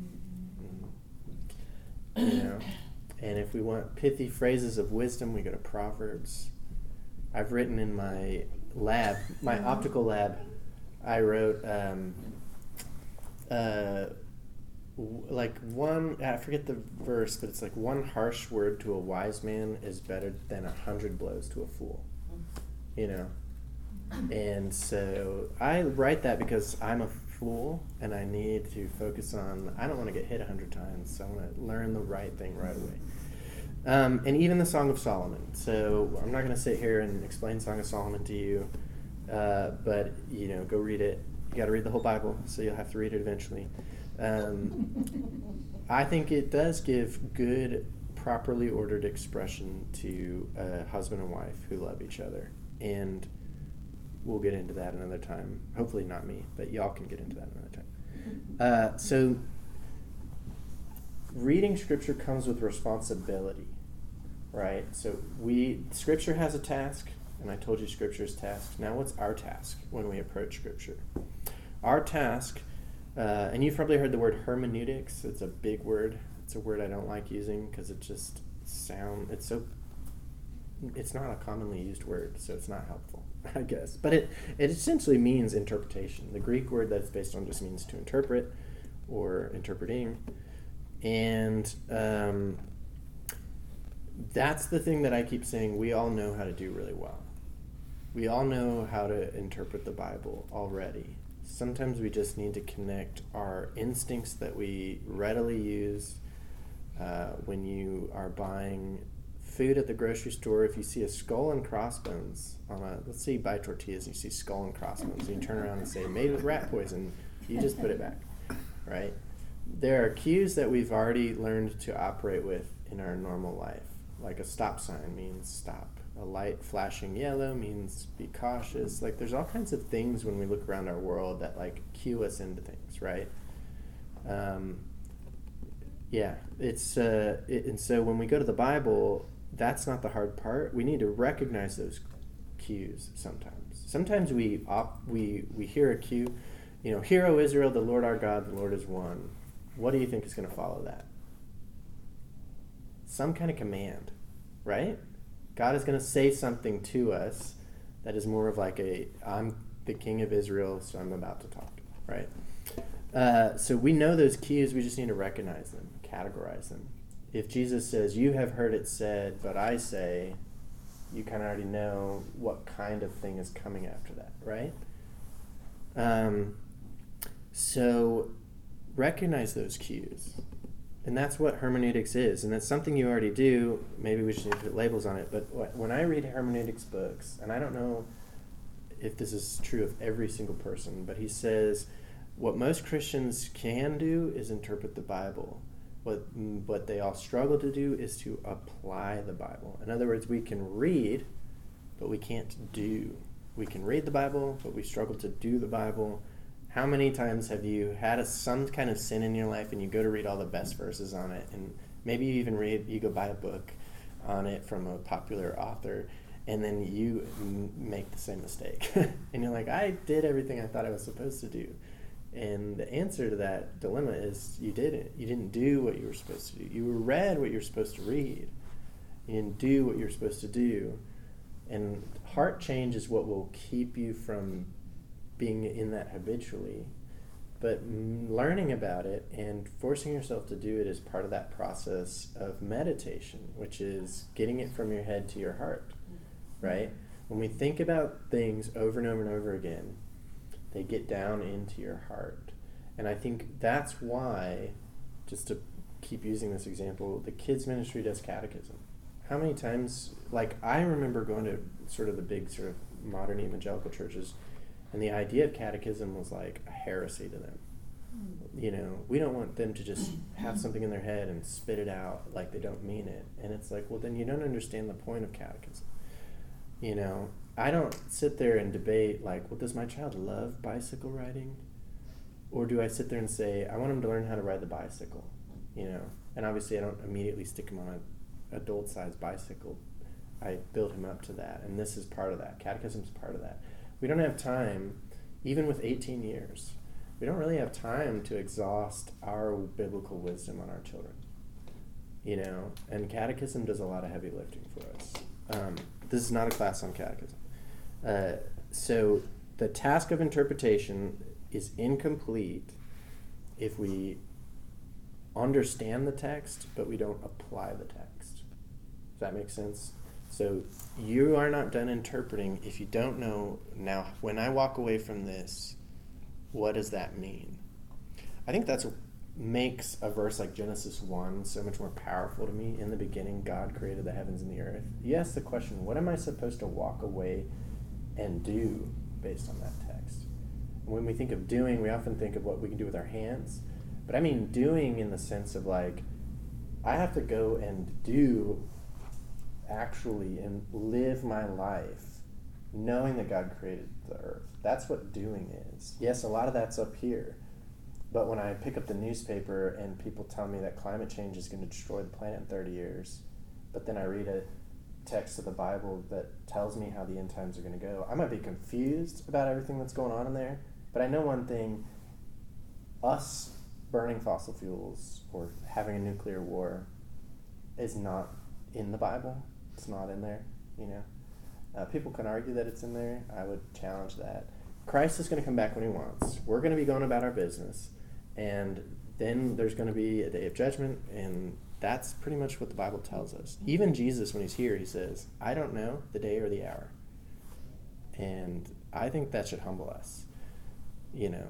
Mm-hmm. You know? And if we want pithy phrases of wisdom, we go to Proverbs. I've written in my lab, my optical lab, I wrote um, uh, w- like one, I forget the verse, but it's like one harsh word to a wise man is better than a hundred blows to a fool. You know? And so I write that because I'm a fool and I need to focus on, I don't want to get hit a hundred times, so I want to learn the right thing right away. Um, and even the Song of Solomon. So I'm not going to sit here and explain Song of Solomon to you, uh, but, you know, go read it. You got to read the whole Bible, so you'll have to read it eventually. Um, I think it does give good, properly ordered expression to a husband and wife who love each other. And we'll get into that another time. Hopefully not me, but y'all can get into that another time. Uh, so reading Scripture comes with responsibility, right? So we, Scripture has a task, and I told you Scripture's task. Now what's our task when we approach Scripture? Our task, uh, and you've probably heard the word hermeneutics. It's a big word. It's a word I don't like using because it just sound, it's so, it's not a commonly used word, so it's not helpful, I guess. But it, it essentially means interpretation. The Greek word that it's based on just means to interpret or interpreting. And um, that's the thing that I keep saying we all know how to do really well. We all know how to interpret the Bible already. Sometimes we just need to connect our instincts that we readily use uh, when you are buying food at the grocery store. If you see a skull and crossbones on a, let's say you buy tortillas and you see skull and crossbones, and you turn around and say, made with rat poison, you just put it back, right? There are cues that we've already learned to operate with in our normal life, like a stop sign means stop. A light flashing yellow means be cautious. Like there's all kinds of things when we look around our world that like cue us into things, right? Um, yeah, it's uh, it, and so when we go to the Bible, that's not the hard part. We need to recognize those cues sometimes. Sometimes we op- we we hear a cue, you know, "Hear, O Israel, the Lord our God, the Lord is one." What do you think is going to follow that? Some kind of command, right? God is going to say something to us that is more of like a, I'm the king of Israel, so I'm about to talk, right? Uh, so we know those cues, we just need to recognize them, categorize them. If Jesus says, you have heard it said, but I say, you kind of already know what kind of thing is coming after that, right? Um, so recognize those cues. And that's what hermeneutics is. And that's something you already do. Maybe we should need to put labels on it. But when I read hermeneutics books, and I don't know if this is true of every single person, but he says what most Christians can do is interpret the Bible. What, what they all struggle to do is to apply the Bible. In other words, we can read, but we can't do. We can read the Bible, but we struggle to do the Bible. How many times have you had a, some kind of sin in your life and you go to read all the best verses on it, and maybe you even read, you go buy a book on it from a popular author, and then you m- make the same mistake. And you're like, I did everything I thought I was supposed to do. And the answer to that dilemma is you didn't. You didn't do what you were supposed to do. You read what you're supposed to read. You didn't do what you're supposed to do. And heart change is what will keep you from being in that habitually, but learning about it and forcing yourself to do it is part of that process of meditation, which is getting it from your head to your heart, right? When we think about things over and over and over again, they get down into your heart. And I think that's why, just to keep using this example, the kids ministry does catechism. How many times, like I remember going to sort of the big sort of modern evangelical churches, and the idea of catechism was like a heresy to them. You know, we don't want them to just have something in their head and spit it out like they don't mean it. And it's like, well, then you don't understand the point of catechism. You know, I don't sit there and debate like, well, does my child love bicycle riding? Or do I sit there and say, I want him to learn how to ride the bicycle, you know? And obviously I don't immediately stick him on an adult-sized bicycle. I build him up to that. And this is part of that. Catechism is part of that. We don't have time, even with eighteen years, we don't really have time to exhaust our biblical wisdom on our children, you know, and catechism does a lot of heavy lifting for us. Um, this is not a class on catechism. Uh, so the task of interpretation is incomplete if we understand the text, but we don't apply the text. Does that make sense? So you are not done interpreting if you don't know, now when I walk away from this, what does that mean? I think that's what makes a verse like Genesis one so much more powerful to me. In the beginning, God created the heavens and the earth. You ask the question, what am I supposed to walk away and do based on that text? When we think of doing, we often think of what we can do with our hands. But I mean doing in the sense of like, I have to go and do actually and live my life knowing that God created the earth. That's what doing is. Yes, a lot of that's up here. But when I pick up the newspaper and people tell me that climate change is going to destroy the planet in thirty years, but then I read a text of the Bible that tells me how the end times are going to go, I might be confused about everything that's going on in there, but I know one thing, us burning fossil fuels or having a nuclear war is not in the Bible. It's not in there, you know. Uh, people can argue that it's in there. I would challenge that. Christ is going to come back when he wants. We're going to be going about our business. And then there's going to be a day of judgment, and that's pretty much what the Bible tells us. Even Jesus, when he's here, he says, I don't know the day or the hour. And I think that should humble us, you know.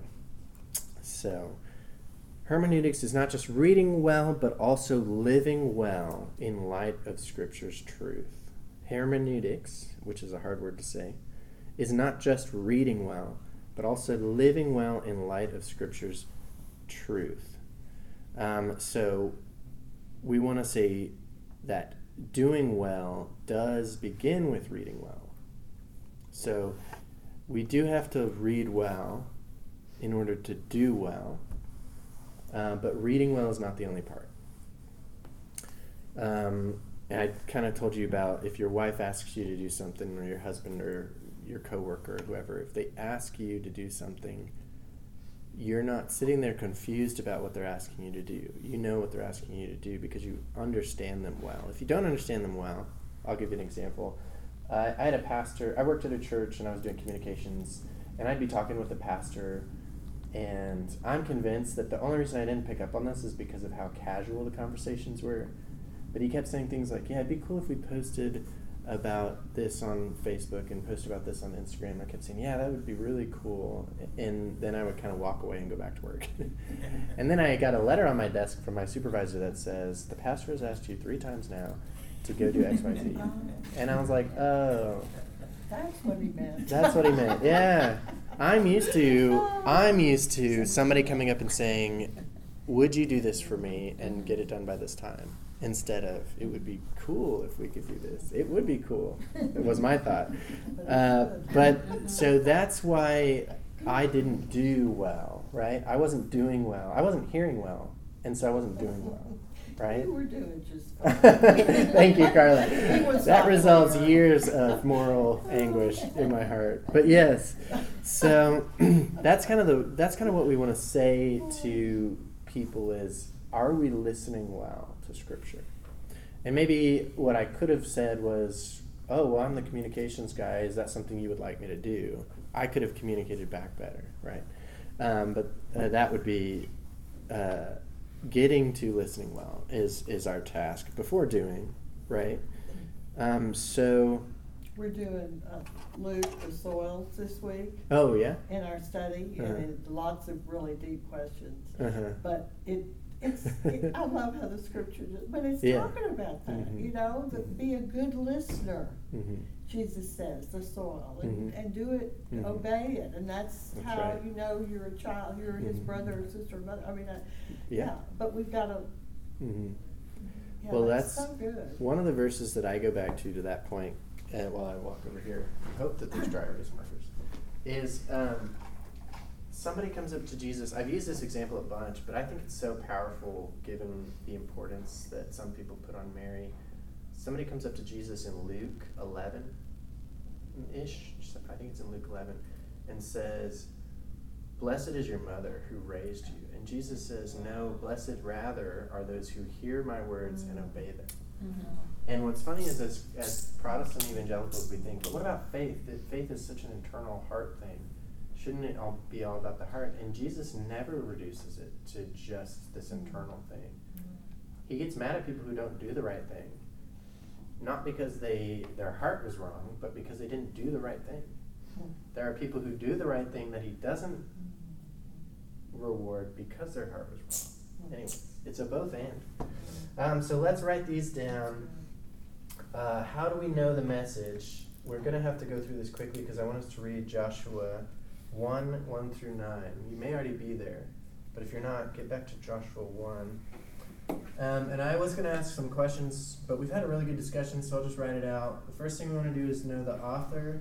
So hermeneutics is not just reading well, but also living well in light of Scripture's truth. Hermeneutics, which is a hard word to say, is not just reading well, but also living well in light of Scripture's truth. Um, so we want to say that doing well does begin with reading well. So we do have to read well in order to do well, uh, but reading well is not the only part. Um, and I kind of told you about if your wife asks you to do something, or your husband or your coworker or whoever, if they ask you to do something, you're not sitting there confused about what they're asking you to do. You know what they're asking you to do because you understand them well. If you don't understand them well, I'll give you an example. Uh, I had a pastor, I worked at a church and I was doing communications, and I'd be talking with a pastor, and I'm convinced that the only reason I didn't pick up on this is because of how casual the conversations were. But he kept saying things like, yeah, it'd be cool if we posted about this on Facebook and post about this on Instagram. I kept saying, yeah, that would be really cool. And then I would kind of walk away and go back to work. And then I got a letter on my desk from my supervisor that says, the pastor has asked you three times now to go do X, Y, Z. And I was like, oh. That's what he meant. That's what he meant, yeah. I'm used to, I'm used to somebody coming up and saying, would you do this for me and get it done by this time? Instead of, it would be cool if we could do this. It would be cool. It was my thought. Uh, but so that's why I didn't do well, right? I wasn't doing well. I wasn't hearing well, and so I wasn't doing well, right? You were doing just fine. Thank you, Carla. He was That not resolves doing years right. of moral anguish in my heart. But yes, so that's kind of the that's kind of what we want to say to people is, are we listening well to Scripture? And maybe what I could have said was, oh, well, I'm the communications guy. Is that something you would like me to do? I could have communicated back better, right? Um, but uh, that would be uh, getting to listening well is, is our task before doing, right? Um, so... We're doing uh, Luke, the soils this week Oh, yeah? in our study, Uh-huh. and it, lots of really deep questions. Uh-huh. But it, it's, it, I love how the scripture, just, but it's Yeah. talking about that, Mhm. you know, that be a good listener. Mm-hmm. Jesus says, the soil, and, Mhm. and do it, Mhm. obey it, and that's, That's how right. you know you're a child, you're his Mhm. brother or sister or mother. I mean, I, Yeah. yeah. But we've got to. Mm-hmm. Yeah, Well, that's, that's so good. one of the verses that I go back to to that point, uh, while I walk over here, I hope that these dry erase markers, is um, somebody comes up to Jesus. I've used this example a bunch, but I think it's so powerful given the importance that some people put on Mary. Somebody comes up to Jesus in Luke eleven-ish, I think it's in Luke eleven, and says, blessed is your mother who raised you. And Jesus says, no, blessed rather are those who hear my words and obey them. Mm-hmm. And what's funny is as, as Protestant evangelicals we think, but what about faith? That faith is such an internal heart thing. Shouldn't it all be all about the heart? And Jesus never reduces it to just this internal thing. He gets mad at people who don't do the right thing. Not because they their heart was wrong, but because they didn't do the right thing. There are people who do the right thing that he doesn't reward because their heart was wrong. Anyway, it's a both and. Um, so let's write these down. Uh, how do we know the message? We're going to have to go through this quickly because I want us to read Joshua one, one through nine. You may already be there, but if you're not, get back to Joshua one. Um, and I was going to ask some questions, but we've had a really good discussion, so I'll just write it out. The first thing we want to do is know the author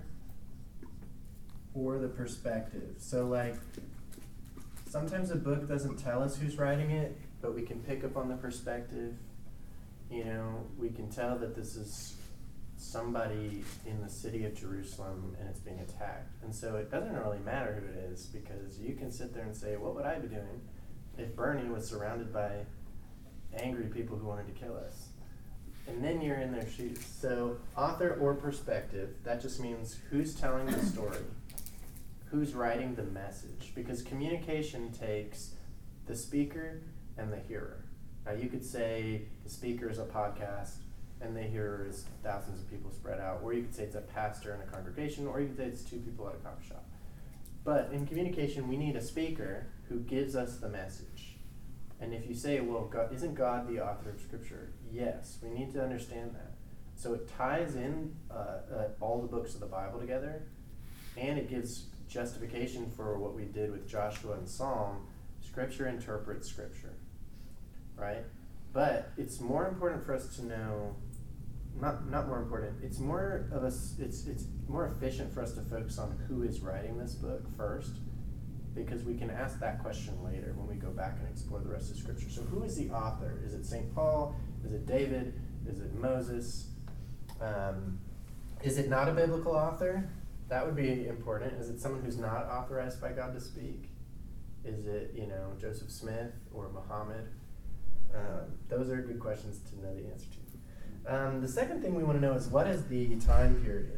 or the perspective. So, like, sometimes a book doesn't tell us who's writing it, but we can pick up on the perspective. You know, we can tell that this is somebody in the city of Jerusalem and it's being attacked. And so it doesn't really matter who it is, because you can sit there and say, what would I be doing if Bernie was surrounded by angry people who wanted to kill us? And then you're in their shoes. So author or perspective, that just means who's telling the story, who's writing the message. Because communication takes the speaker and the hearer. Now you could say the speaker is a podcast and the hearer is thousands of people spread out, or you could say it's a pastor in a congregation, or you could say it's two people at a coffee shop. But in communication, we need a speaker who gives us the message. And if you say, well, God, isn't God the author of Scripture? Yes, we need to understand that. So it ties in uh, uh, all the books of the Bible together, and it gives justification for what we did with Joshua and Psalm. Scripture interprets Scripture, right? But it's more important for us to know not not more important. It's more of us. It's it's more efficient for us to focus on who is writing this book first, because we can ask that question later when we go back and explore the rest of Scripture. So, who is the author? Is it Saint Paul? Is it David? Is it Moses? Um, is it not a biblical author? That would be important. Is it someone who's not authorized by God to speak? Is it, you know, Joseph Smith or Muhammad? Um, those are good questions to know the answer to. Um, the second thing we want to know is, what is the time period?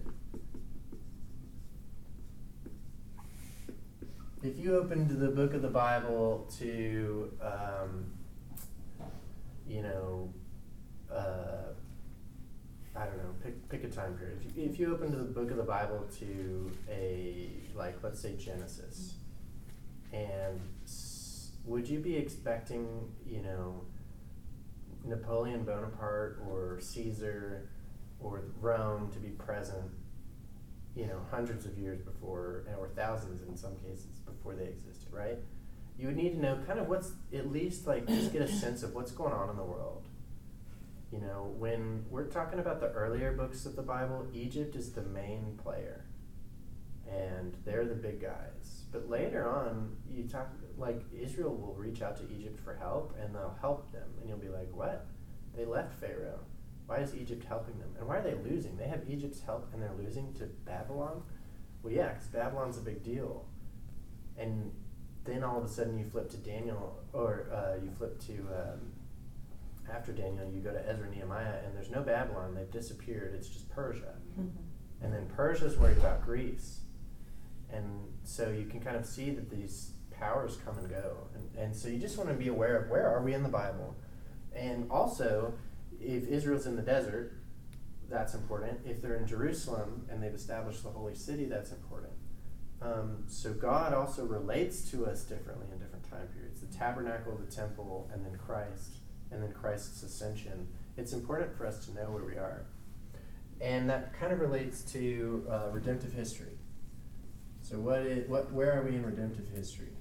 If you opened the book of the Bible to, um, you know, uh, I don't know, pick pick a time period. If you, if you opened the book of the Bible to a, like, let's say Genesis, and s- would you be expecting, you know, Napoleon Bonaparte or Caesar or Rome to be present, you know, hundreds of years before, or thousands in some cases, before they existed, right? You would need to know kind of what's, at least like, just get a sense of what's going on in the world. You know, when we're talking about the earlier books of the Bible, Egypt is the main player, and they're the big guys. But later on, you talk, like, Israel will reach out to Egypt for help, and they'll help them, and you'll be like, what? They left Pharaoh. Why is Egypt helping them? And why are they losing? They have Egypt's help, and they're losing to Babylon? Well, yeah, because Babylon's a big deal. And then all of a sudden you flip to Daniel, or uh, you flip to, um, after Daniel, you go to Ezra, Nehemiah, and there's no Babylon. They've disappeared. It's just Persia. And then Persia's worried about Greece. And so you can kind of see that these powers come and go. And, and so you just want to be aware of, where are we in the Bible? And also, if Israel's in the desert, that's important. If they're in Jerusalem and they've established the holy city, that's important. Um, so God also relates to us differently in different time periods. The tabernacle, the temple, and then Christ, and then Christ's ascension. It's important for us to know where we are. And that kind of relates to uh, redemptive history. So what is, what, where are we in redemptive history?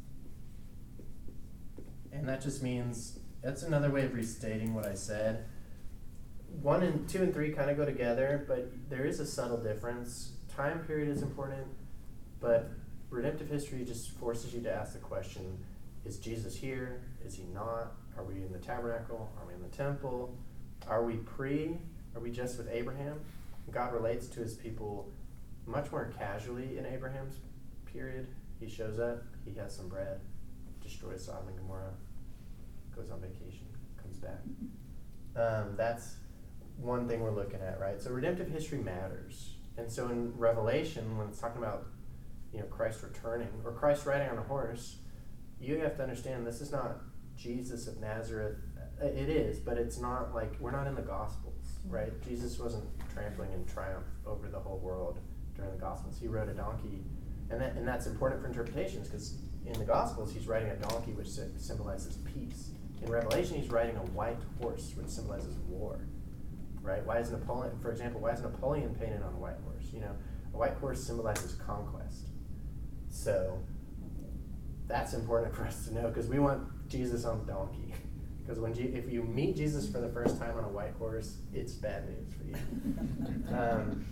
And that just means, that's another way of restating what I said. One and two and three kind of go together, but there is a subtle difference. Time period is important, but redemptive history just forces you to ask the question, is Jesus here? Is he not? Are we in the tabernacle? Are we in the temple? Are we pre? Are we just with Abraham? God relates to his people much more casually in Abraham's period. He shows up, he has some bread, destroys Sodom and Gomorrah, goes on vacation, comes back. Um, that's one thing we're looking at, right? So redemptive history matters. And so in Revelation, when it's talking about, you know, Christ returning, or Christ riding on a horse, you have to understand this is not Jesus of Nazareth. It is, but it's not like, we're not in the Gospels, right? Jesus wasn't trampling in triumph over the whole world during the Gospels. He rode a donkey, and that and that's important for interpretations, because in the Gospels he's riding a donkey, which symbolizes peace. In Revelation he's riding a white horse, which symbolizes war, right? Why is Napoleon, for example, why is Napoleon painted on a white horse? You know, a white horse symbolizes conquest. So that's important for us to know, because we want Jesus on the donkey. Because when G- if you meet Jesus for the first time on a white horse, it's bad news for you. um,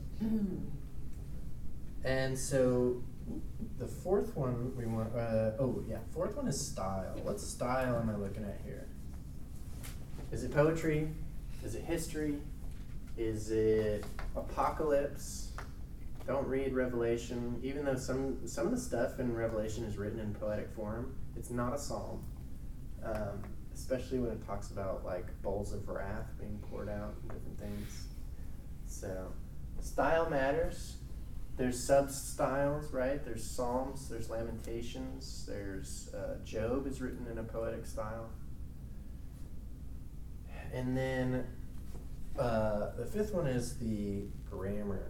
and so the fourth one we want, uh, oh yeah, fourth one is style. What style am I looking at here? Is it poetry? Is it history? Is it apocalypse? Don't read Revelation. Even though some some of the stuff in Revelation is written in poetic form, it's not a psalm. Um, especially when it talks about like bowls of wrath being poured out and different things. So style matters. There's sub-styles, right? There's Psalms, there's Lamentations, there's uh, Job is written in a poetic style. And then uh, the fifth one is the grammar.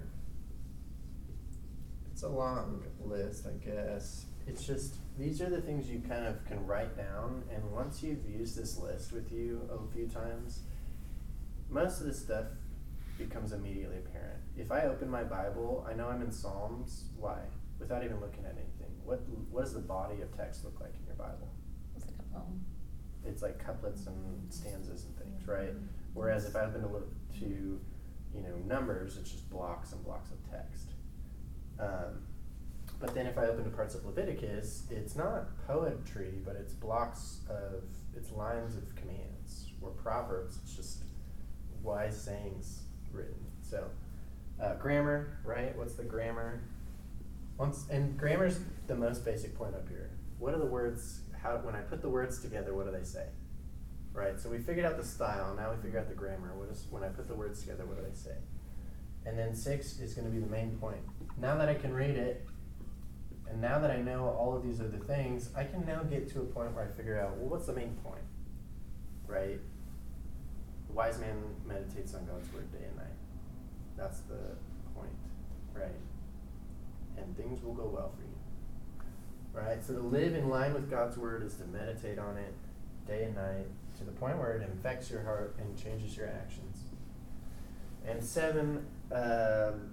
It's a long list, I guess. It's just, these are the things you kind of can write down, and once you've used this list with you a few times, most of this stuff becomes immediately apparent. If I open my Bible, I know I'm in Psalms. Why? Without even looking at anything. What What does the body of text look like in your Bible? It's like a poem. It's like couplets and stanzas and things, right? Whereas if I open to, to, you know, Numbers, it's just blocks and blocks of text. Um, but then if I open to parts of Leviticus, it's not poetry, but it's blocks of, it's lines of commands. Or Proverbs, it's just wise sayings written. So, uh, grammar, right? What's the grammar? Once, and grammar's the most basic point up here. What are the words, how, when I put the words together, what do they say? Right, so we figured out the style, now we figure out the grammar. What is, when I put the words together, what do they say? And then six is gonna be the main point. Now that I can read it, and now that I know all of these other things, I can now get to a point where I figure out, well, what's the main point? Right? The wise man meditates on God's word day and night. That's the point, right? And things will go well for you. Right? So to live in line with God's word is to meditate on it day and night to the point where it infects your heart and changes your actions. And seven, um,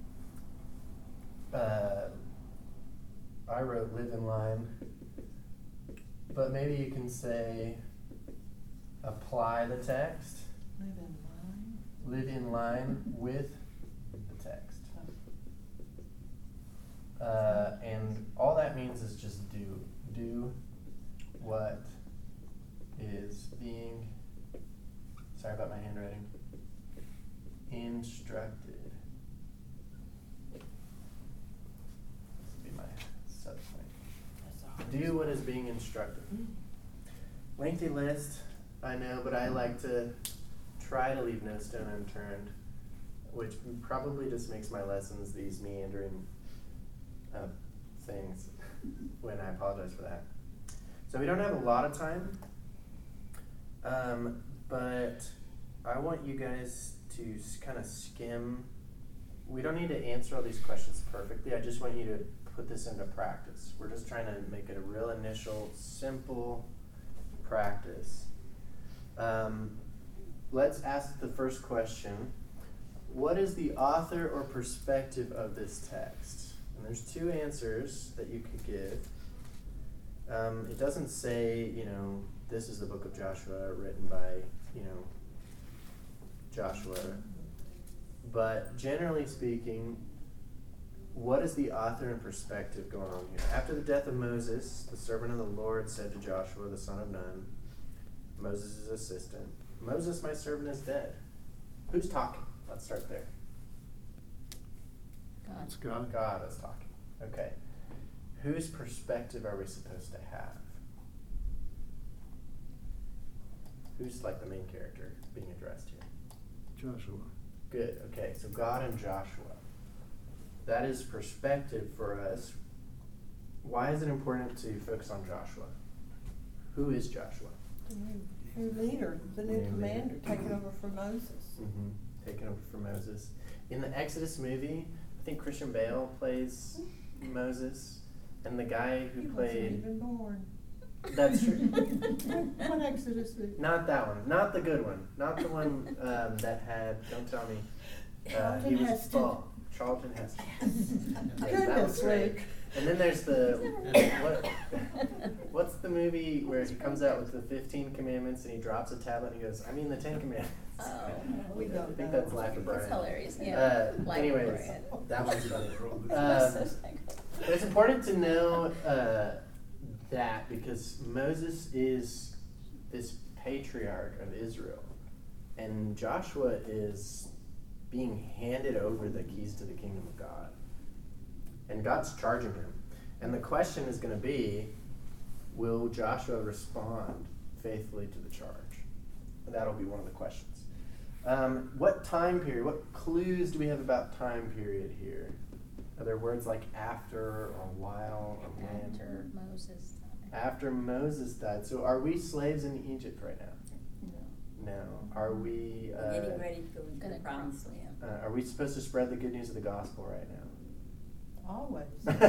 uh, I wrote live in line, but maybe you can say apply the text. Live in line. Live in line with the text. Uh, and all that means is just do. Do what is being, sorry about my handwriting, instructed. This would be my subpoint. Do what is being instructed. Lengthy list, I know, but I like to try to leave no stone unturned, which probably just makes my lessons these meandering uh, things, when I apologize for that. So we don't have a lot of time, um, but I want you guys to kind of skim. We don't need to answer all these questions perfectly. I just want you to put this into practice. We're just trying to make it a real initial, simple practice. Um, let's ask the first question. What is the author or perspective of this text? And there's two answers that you could give. Um, it doesn't say, you know, this is the book of Joshua written by, you know, Joshua. But generally speaking, what is the author and perspective going on here? After the death of Moses, the servant of the Lord said to Joshua, the son of Nun, Moses' assistant, Moses, my servant, is dead. Who's talking? Let's start there. God. It's God. God is talking. Okay. Whose perspective are we supposed to have? Who's like the main character being addressed here? Joshua. Good. Okay. So God and Joshua. That is perspective for us. Why is it important to focus on Joshua? Who is Joshua? The new, new leader, the new, New commander, leader. taking over from Moses. Mm-hmm. Taken over from Moses. In the Exodus movie, I think Christian Bale plays Moses, and the guy who He played. wasn't even born. That's true. What Exodus movie? Not that one. Not the good one. Not the one um, that had. Don't tell me. Uh, he Charlton was Heston. oh, Charlton Heston. Yes, that was Goodness, great. Luke. And then there's the what? What's the movie where he comes out with the fifteen commandments and he drops a tablet and he goes, "I mean the Ten Commandments." Oh. We I don't think know. that's Life of Brian. It's hilarious, yeah. Uh, Life of anyways, Brian. that one's funny. Um, but it's important to know uh, that because Moses is this patriarch of Israel, and Joshua is being handed over the keys to the kingdom of God. And God's charging him. And the question is going to be, will Joshua respond faithfully to the charge? That'll be one of the questions. Um, what time period, what clues do we have about time period here? Are there words like after or while or when? After Moses died. After Moses died. So are we slaves in Egypt right now? No. No. Are we... Uh, Getting ready to go into Gonna the promised land. uh, are we supposed to spread the good news of the gospel right now? Always.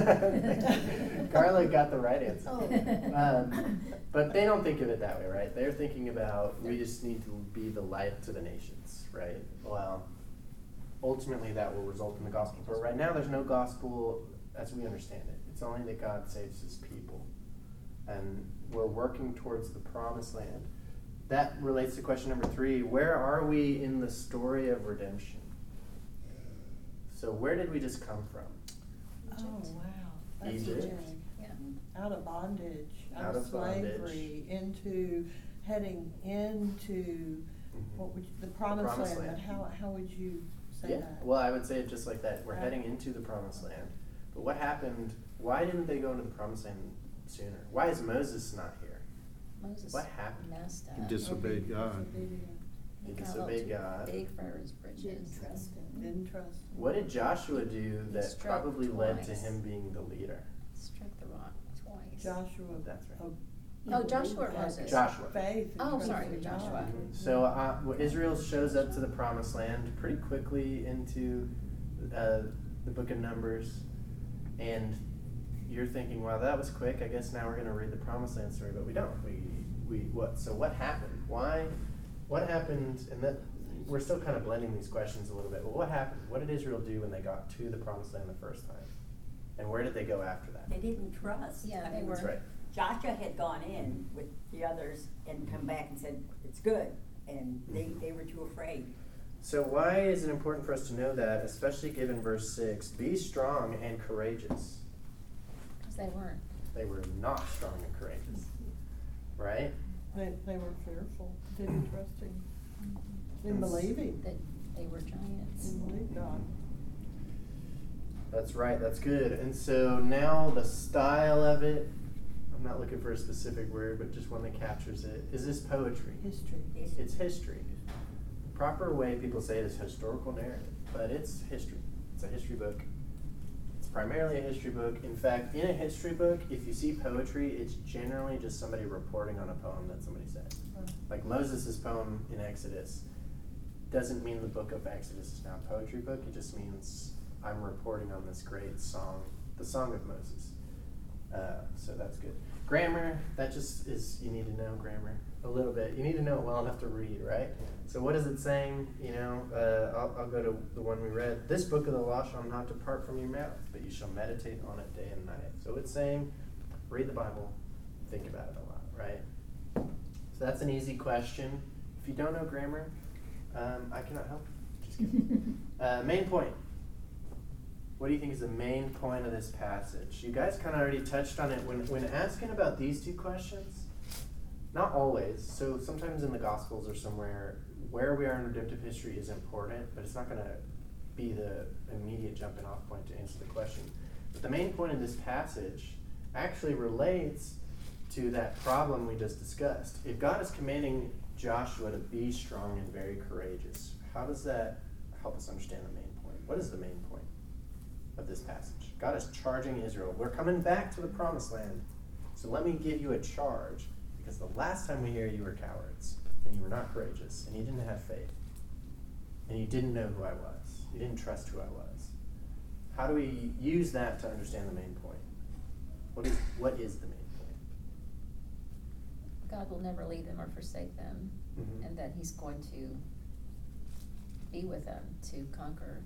Carla got the right answer. Oh. Um, but they don't think of it that way, right? They're thinking about we just need to be the light to the nations, right? Well, ultimately that will result in the gospel. But right now there's no gospel as we understand it. It's only that God saves his people. And we're working towards the promised land that relates to question number three. Where are we in the story of redemption? So where did we just come from? Oh, Egypt. wow. That's Egypt. Egypt. Yeah. Out of bondage, out, Out of of bondage. slavery, into, heading into, what would you, the promised, promised land. land. But how, how would you say Yeah, that? well, I would say it just like that. We're Right. heading into the promised land. But what happened? Why didn't they go into the promised land sooner? Why is Moses not here? Moses What happened? messed He up. disobeyed God. He got a little disobeyed too God. Big for his britches. Didn't trust him. Didn't trust. What did Joshua do He that struck probably led to twice. him being the leader? Struck the rock twice. Joshua. That's right. oh, Oh, Joshua or had Moses? Joshua. Faith. and Oh, trust sorry, in Joshua. God. Mhm. So uh, well, Israel shows up to the promised land pretty quickly into uh, the book of Numbers, and you're thinking, "Wow, that was quick. I guess now we're going to read the promised land story." But we don't. We we what? So what happened? Why? What happened? And that we're still kind of blending these questions a little bit. But what happened? What did Israel do when they got to the promised land the first time? And where did they go after that? They didn't trust. Yeah, I they mean, were. That's right. Joshua had gone in with the others and come back and said, it's good, and they, they were too afraid. So why is it important for us to know that, especially given verse six? Be strong and courageous. Because they weren't. They were not strong and courageous, right? They, they were fearful, didn't trust him, didn't Yes. believe him, That they were giants. didn't believe God. That's right, that's good. And so now the style of it, I'm not looking for a specific word, but just one that captures it. Is this poetry? History. It's history. The proper way people say it is historical narrative, but it's history. It's a history book. It's primarily a history book. In fact, in a history book, if you see poetry, it's generally just somebody reporting on a poem that somebody said. Like Moses' poem in Exodus doesn't mean the book of Exodus is now a poetry book. It just means I'm reporting on this great song, the Song of Moses. Uh, so that's good. Grammar, that just is, you need to know grammar a little bit. You need to know it well enough to read, right? So what is it saying? You know, uh, I'll, I'll go to the one we read. This book of the law shall not depart from your mouth, but you shall meditate on it day and night. So it's saying, read the Bible, think about it a lot, right? So that's an easy question. If you don't know grammar, um, I cannot help you. Just kidding. uh, main point. What do you think is the main point of this passage? You guys kind of already touched on it when, when asking about these two questions. Not always. So sometimes in the Gospels or somewhere, where we are in redemptive history is important, but it's not going to be the immediate jumping off point to answer the question. But the main point of this passage actually relates to that problem we just discussed. If God is commanding Joshua to be strong and very courageous, how does that help us understand the main point? What is the main point of this passage? God is charging Israel. We're coming back to the promised land. So let me give you a charge, because the last time we hear you were cowards, and you were not courageous, and you didn't have faith, and you didn't know who I was. You didn't trust who I was. How do we use that to understand the main point? What is what is the main point? God will never leave them or forsake them, Mhm. and that He's going to be with them to conquer.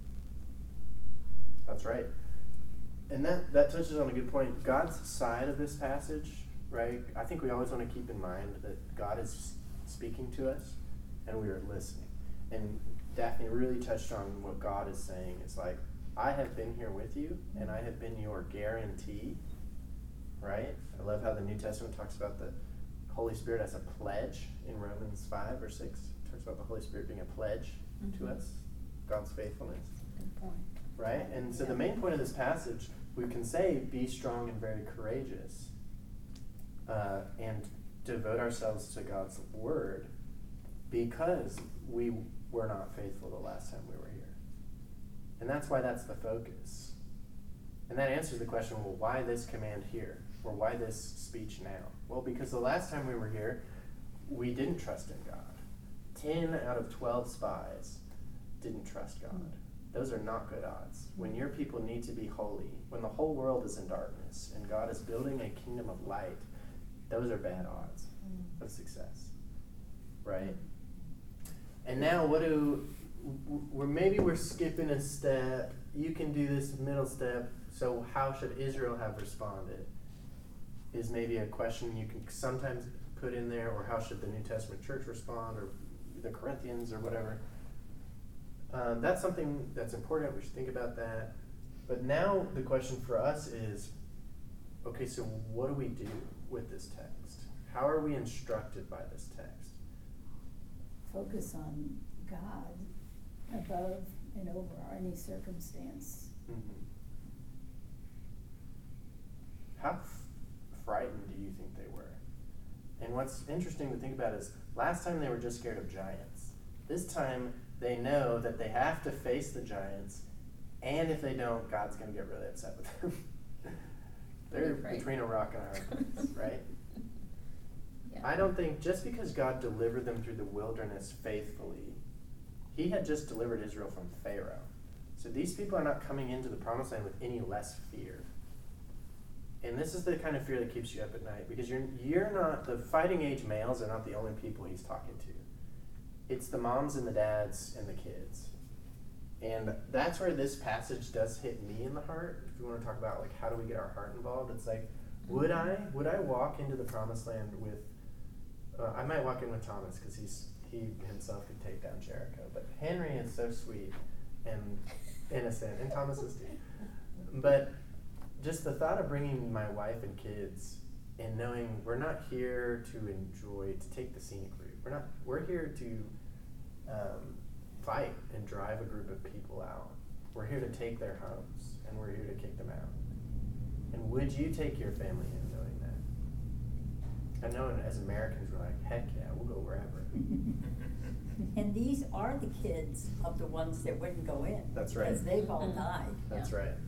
That's right. And that, that touches on a good point. God's side of this passage, right? I think we always want to keep in mind that God is speaking to us and we are listening. And Daphne really touched on what God is saying. It's like, I have been here with you and I have been your guarantee, right? I love how the New Testament talks about the Holy Spirit as a pledge in Romans five or six. It talks about the Holy Spirit being a pledge Mhm. to us, God's faithfulness. Good point. Right? And so Yeah. the main point of this passage, we can say, be strong and very courageous, uh, and devote ourselves to God's word, because we were not faithful the last time we were here. And that's why that's the focus. And that answers the question, well, why this command here? Or why this speech now? Well, because the last time we were here, we didn't trust in God. Ten out of twelve spies didn't trust God. Those are not good odds. When your people need to be holy, when the whole world is in darkness and God is building a kingdom of light, those are bad odds of success, right? And now what do, we're, maybe we're skipping a step. You can do this middle step. So how should Israel have responded? Is maybe a question you can sometimes put in there, or how should the New Testament church respond, or the Corinthians, or whatever. Um, that's something that's important. We should think about that. But now the question for us is, okay, so what do we do with this text? How are we instructed by this text? Focus on God above and over any circumstance. Mm-hmm. How f- frightened do you think they were? And what's interesting to think about is, last time they were just scared of giants. This time they know that they have to face the giants, and if they don't, God's going to get really upset with them. They're Right. between a rock and a hard place, right? Yeah. I don't think just because God delivered them through the wilderness faithfully, he had just delivered Israel from Pharaoh. So these people are not coming into the promised land with any less fear. And this is the kind of fear that keeps you up at night, because you're you're not, the fighting age males are not the only people he's talking to. It's the moms and the dads and the kids. And that's where this passage does hit me in the heart. If we want to talk about, like, how do we get our heart involved, it's like, would I would I walk into the promised land with, uh, I might walk in with Thomas, because he's he himself could take down Jericho. But Henry is so sweet and innocent, and Thomas is too. But just the thought of bringing my wife and kids and knowing we're not here to enjoy, to take the scenic route. We're not. We're here to um, fight and drive a group of people out. We're here to take their homes, and we're here to kick them out. And would you take your family in knowing that? And knowing as Americans, we're like, heck yeah, we'll go wherever. And these are the kids of the ones that wouldn't go in. That's right. Because they've all Mhm. died. That's Yeah. right.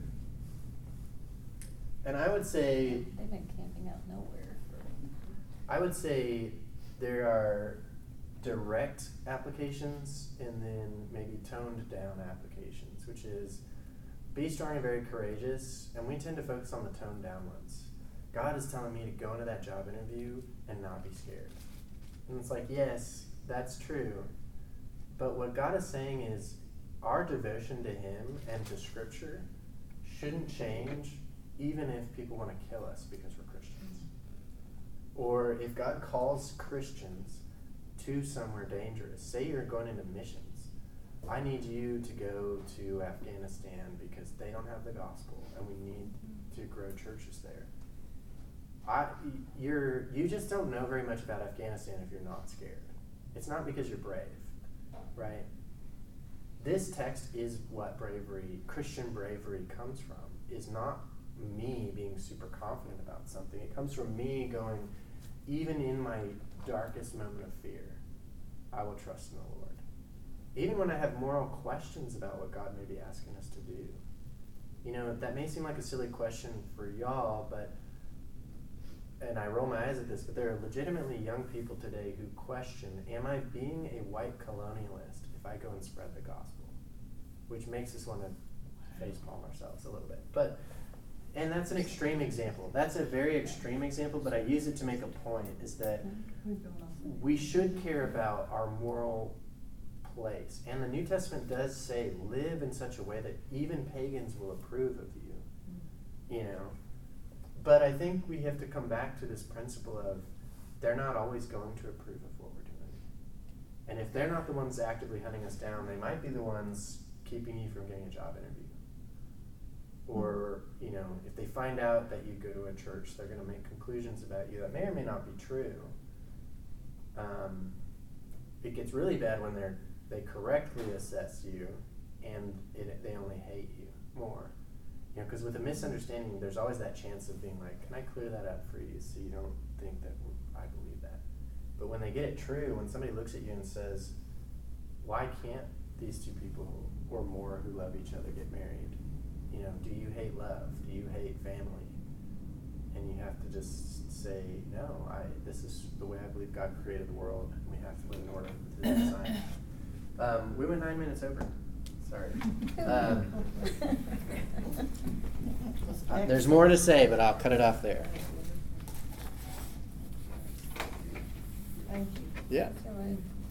And I would say, They've been camping out nowhere for. I would say there are direct applications and then maybe toned down applications, which is be strong and very courageous, and we tend to focus on the toned down ones. God is telling me to go into that job interview and not be scared. And it's like, yes, that's true. But what God is saying is our devotion to him and to Scripture shouldn't change even if people want to kill us because we're Christians. Or if God calls Christians to somewhere dangerous, say you're going into missions, I need you to go to Afghanistan because they don't have the gospel and we need to grow churches there. I, you're, you just don't know very much about Afghanistan if you're not scared. It's not because you're brave, right? This text is what bravery, Christian bravery comes from, is not me being super confident about something. It comes from me going, even in my darkest moment of fear, I will trust in the Lord. Even when I have moral questions about what God may be asking us to do. You know, that may seem like a silly question for y'all, but, and I roll my eyes at this, but there are legitimately young people today who question, am I being a white colonialist if I go and spread the gospel? Which makes us want to facepalm ourselves a little bit. But, and that's an extreme example. That's a very extreme example, but I use it to make a point, is that we should care about our moral place. And the New Testament does say, live in such a way that even pagans will approve of you. You know? But I think we have to come back to this principle of they're not always going to approve of what we're doing. And if they're not the ones actively hunting us down, they might be the ones keeping you from getting a job interview. Or, you know, if they find out that you go to a church, they're going to make conclusions about you that may or may not be true. Um, it gets really bad when they're they correctly assess you and it, they only hate you more. You know, because with a misunderstanding, there's always that chance of being like, can I clear that up for you so you don't think that I believe that? But when they get it true, when somebody looks at you and says, why can't these two people or more who love each other get married? You know, do you hate love? Do you hate family? And you have to just say, no, I. This is the way I believe God created the world, and we have to live in order to the design. Um, we went nine minutes over. Sorry. Um, uh, there's more to say, but I'll cut it off there. Thank you. Yeah. All right.